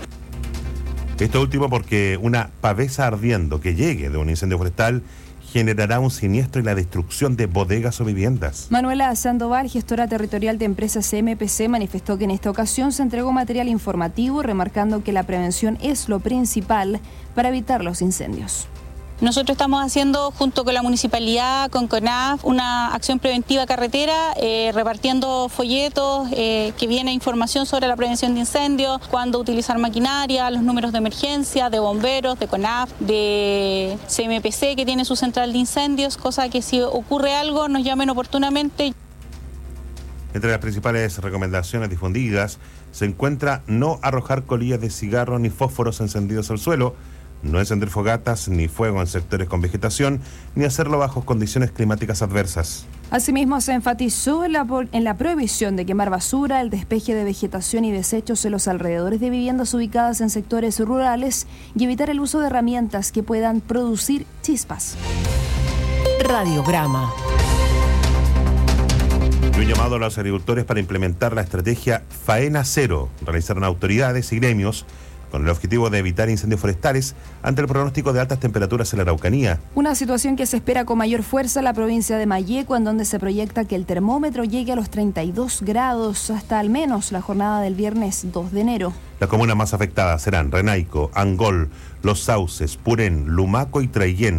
Esto último porque una pavesa ardiendo que llegue de un incendio forestal generará un siniestro y la destrucción de bodegas o viviendas. Manuela Sandoval, gestora territorial de empresas CMPC, manifestó que en esta ocasión se entregó material informativo, remarcando que la prevención es lo principal para evitar los incendios. Nosotros estamos haciendo, junto con la municipalidad, con CONAF, una acción preventiva carretera, repartiendo folletos que viene información sobre la prevención de incendios, cuándo utilizar maquinaria, los números de emergencia, de bomberos, de CONAF, de CMPC, que tiene su central de incendios, cosa que si ocurre algo nos llamen oportunamente. Entre las principales recomendaciones difundidas se encuentra no arrojar colillas de cigarro ni fósforos encendidos al suelo, no encender fogatas ni fuego en sectores con vegetación, ni hacerlo bajo condiciones climáticas adversas. Asimismo, se enfatizó en la prohibición de quemar basura, el despeje de vegetación y desechos en los alrededores de viviendas ubicadas en sectores rurales y evitar el uso de herramientas que puedan producir chispas. Radiograma. Y un llamado a los agricultores para implementar la estrategia Faena Cero. Realizaron autoridades y gremios con el objetivo de evitar incendios forestales ante el pronóstico de altas temperaturas en la Araucanía. Una situación que se espera con mayor fuerza en la provincia de Malleco, en donde se proyecta que el termómetro llegue a los 32 grados hasta al menos la jornada del viernes 2 de enero. Las comunas más afectadas serán Renaico, Angol, Los Sauces, Purén, Lumaco y Traillén,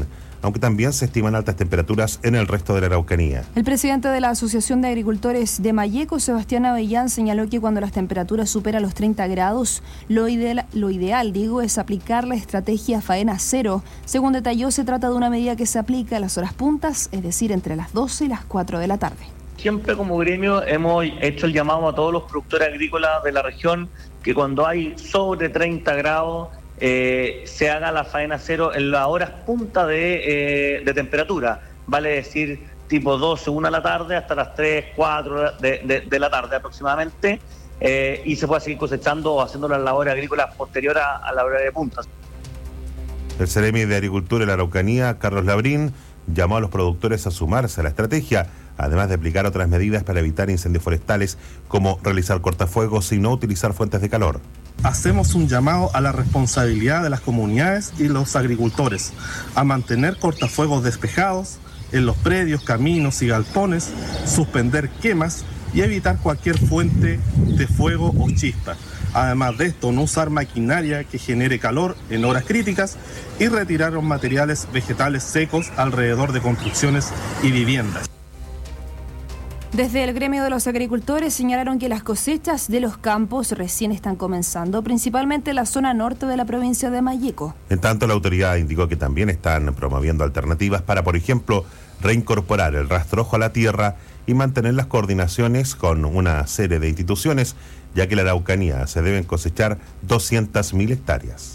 aunque también se estiman altas temperaturas en el resto de la Araucanía. El presidente de la Asociación de Agricultores de Malleco, Sebastián Avellán, señaló que cuando las temperaturas superan los 30 grados, lo ideal, es aplicar la estrategia faena cero. Según detalló, se trata de una medida que se aplica a las horas puntas, es decir, entre las 12 y las 4 de la tarde. Siempre como gremio hemos hecho el llamado a todos los productores agrícolas de la región que cuando hay sobre 30 grados se haga la faena cero en las horas punta de temperatura, vale decir tipo 12, 1 de la tarde hasta las 3, 4 de la tarde aproximadamente, y se puede seguir cosechando o haciendo las labores agrícolas posterior a la hora de punta. El Seremi de Agricultura de la Araucanía, Carlos Labrín, llamó a los productores a sumarse a la estrategia, además de aplicar otras medidas para evitar incendios forestales, como realizar cortafuegos y no utilizar fuentes de calor. Hacemos un llamado a la responsabilidad de las comunidades y los agricultores a mantener cortafuegos despejados en los predios, caminos y galpones, suspender quemas y evitar cualquier fuente de fuego o chispa. Además de esto, no usar maquinaria que genere calor en horas críticas y retirar los materiales vegetales secos alrededor de construcciones y viviendas. Desde el gremio de los agricultores señalaron que las cosechas de los campos recién están comenzando, principalmente en la zona norte de la provincia de Malleco. En tanto, la autoridad indicó que también están promoviendo alternativas para, por ejemplo, reincorporar el rastrojo a la tierra y mantener las coordinaciones con una serie de instituciones, ya que en la Araucanía se deben cosechar 200.000 hectáreas.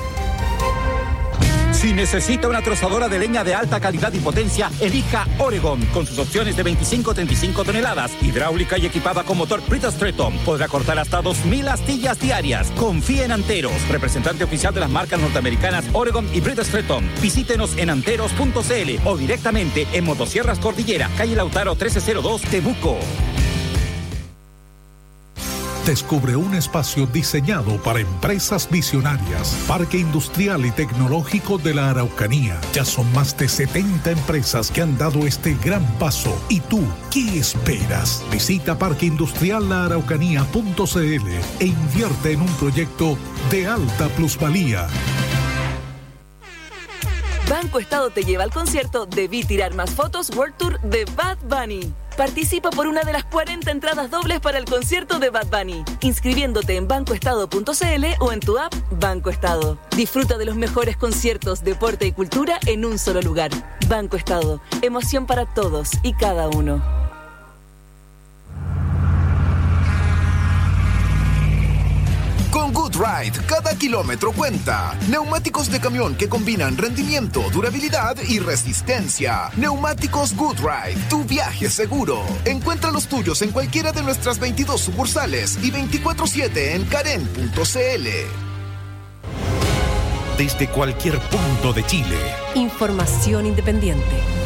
Si necesita una trozadora de leña de alta calidad y potencia, elija Oregon, con sus opciones de 25-35 toneladas, hidráulica y equipada con motor Bridgestone. Podrá cortar hasta 2.000 astillas diarias. Confíe en Anteros, representante oficial de las marcas norteamericanas Oregon y Bridgestone. Visítenos en anteros.cl o directamente en Motosierras Cordillera, calle Lautaro 1302, Temuco. Descubre un espacio diseñado para empresas visionarias. Parque Industrial y Tecnológico de la Araucanía. Ya son más de 70 empresas que han dado este gran paso. ¿Y tú qué esperas? Visita parqueindustriallaaraucanía.cl e invierte en un proyecto de alta plusvalía. Banco Estado te lleva al concierto Debí Tirar Más Fotos World Tour de Bad Bunny. Participa por una de las 40 entradas dobles para el concierto de Bad Bunny, inscribiéndote en bancoestado.cl o en tu app Banco Estado. Disfruta de los mejores conciertos, deporte y cultura en un solo lugar. Banco Estado, emoción para todos y cada uno. Con GoodRide, cada kilómetro cuenta. Neumáticos de camión que combinan rendimiento, durabilidad y resistencia. Neumáticos GoodRide, tu viaje seguro. Encuentra los tuyos en cualquiera de nuestras 22 sucursales y 24/7 en karen.cl. Desde cualquier punto de Chile. Información independiente.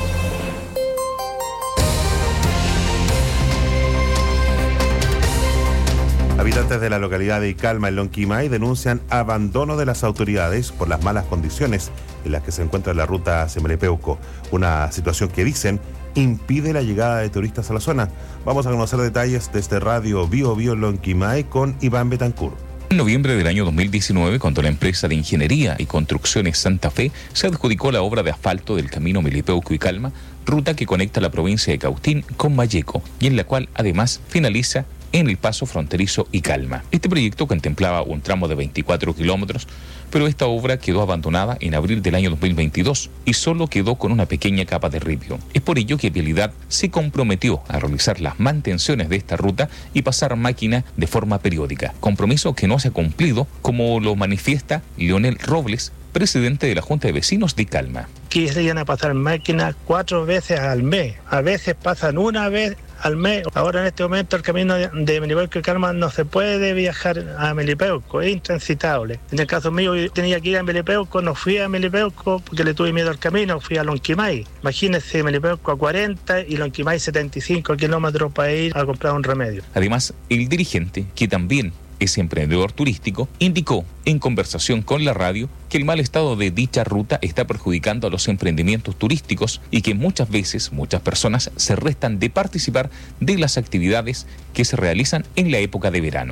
Habitantes de la localidad de Icalma, en Lonquimay, denuncian abandono de las autoridades por las malas condiciones en las que se encuentra la ruta hacia Melipeuco. Una situación que, dicen, impide la llegada de turistas a la zona. Vamos a conocer detalles de este Radio Bio Bio Lonquimay con Iván Betancourt. En noviembre del año 2019, cuando la empresa de Ingeniería y Construcciones Santa Fe se adjudicó la obra de asfalto del camino Melipeuco-Icalma, ruta que conecta la provincia de Cautín con Malleco y en la cual además finaliza en el paso fronterizo Icalma. Este proyecto contemplaba un tramo de 24 kilómetros, pero esta obra quedó abandonada en abril del año 2022 y solo quedó con una pequeña capa de ripio. Es por ello que Vialidad se comprometió a realizar las mantenciones de esta ruta y pasar máquina de forma periódica, compromiso que no se ha cumplido, como lo manifiesta Leonel Robles, presidente de la Junta de Vecinos de Icalma. Quisieran a pasar máquinas 4 veces al mes, a veces pasan una vez al mes. Ahora en este momento el camino de Melipeuco y Icalma no se puede viajar a Melipeuco, es intransitable. En el caso mío yo tenía que ir a Melipeuco, no fui a Melipeuco porque le tuve miedo al camino, fui a Lonquimay. Imagínense, Melipeuco a 40 y Lonquimay 75 kilómetros para ir a comprar un remedio. Además, el dirigente, que también es emprendedor turístico, indicó en conversación con la radio que el mal estado de dicha ruta está perjudicando a los emprendimientos turísticos y que muchas veces muchas personas se restan de participar de las actividades que se realizan en la época de verano.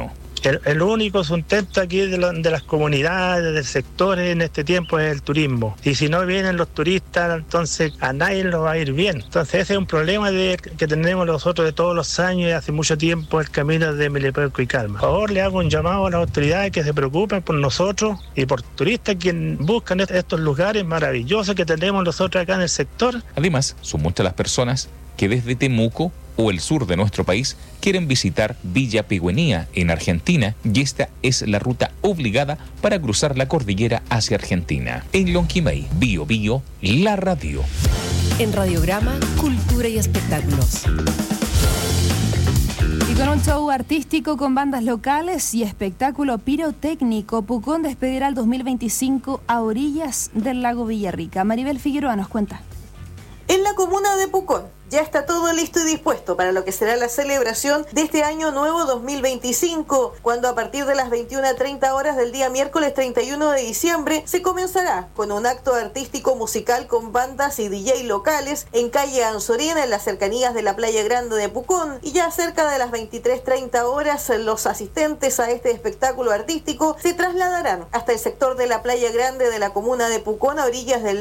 El único sustento aquí de las comunidades, del sector en este tiempo es el turismo. Y si no vienen los turistas, entonces a nadie lo va a ir bien. Entonces ese es un problema que tenemos nosotros de todos los años y hace mucho tiempo, el camino de Milipeuco y Calma. Por favor, le hago un llamado a las autoridades que se preocupen por nosotros y por turistas que buscan estos lugares maravillosos que tenemos nosotros acá en el sector. Además, son muchas las personas que desde Temuco o el sur de nuestro país quieren visitar Villa Pigüenía en Argentina, y esta es la ruta obligada para cruzar la cordillera hacia Argentina. En Lonquimay, Bio Bio, la radio. En Radiograma, cultura y espectáculos. Y con un show artístico con bandas locales y espectáculo pirotécnico, Pucón despedirá el 2025 a orillas del lago Villarrica. Maribel Figueroa nos cuenta. En la comuna de Pucón ya está todo listo y dispuesto para lo que será la celebración de este año nuevo 2025, cuando a partir de las 21:30 horas del día miércoles 31 de diciembre se comenzará con un acto artístico musical con bandas y DJ locales en calle Anzorena, en las cercanías de la Playa Grande de Pucón, y ya cerca de las 23:30 horas los asistentes a este espectáculo artístico se trasladarán hasta el sector de la Playa Grande de la comuna de Pucón, a orillas del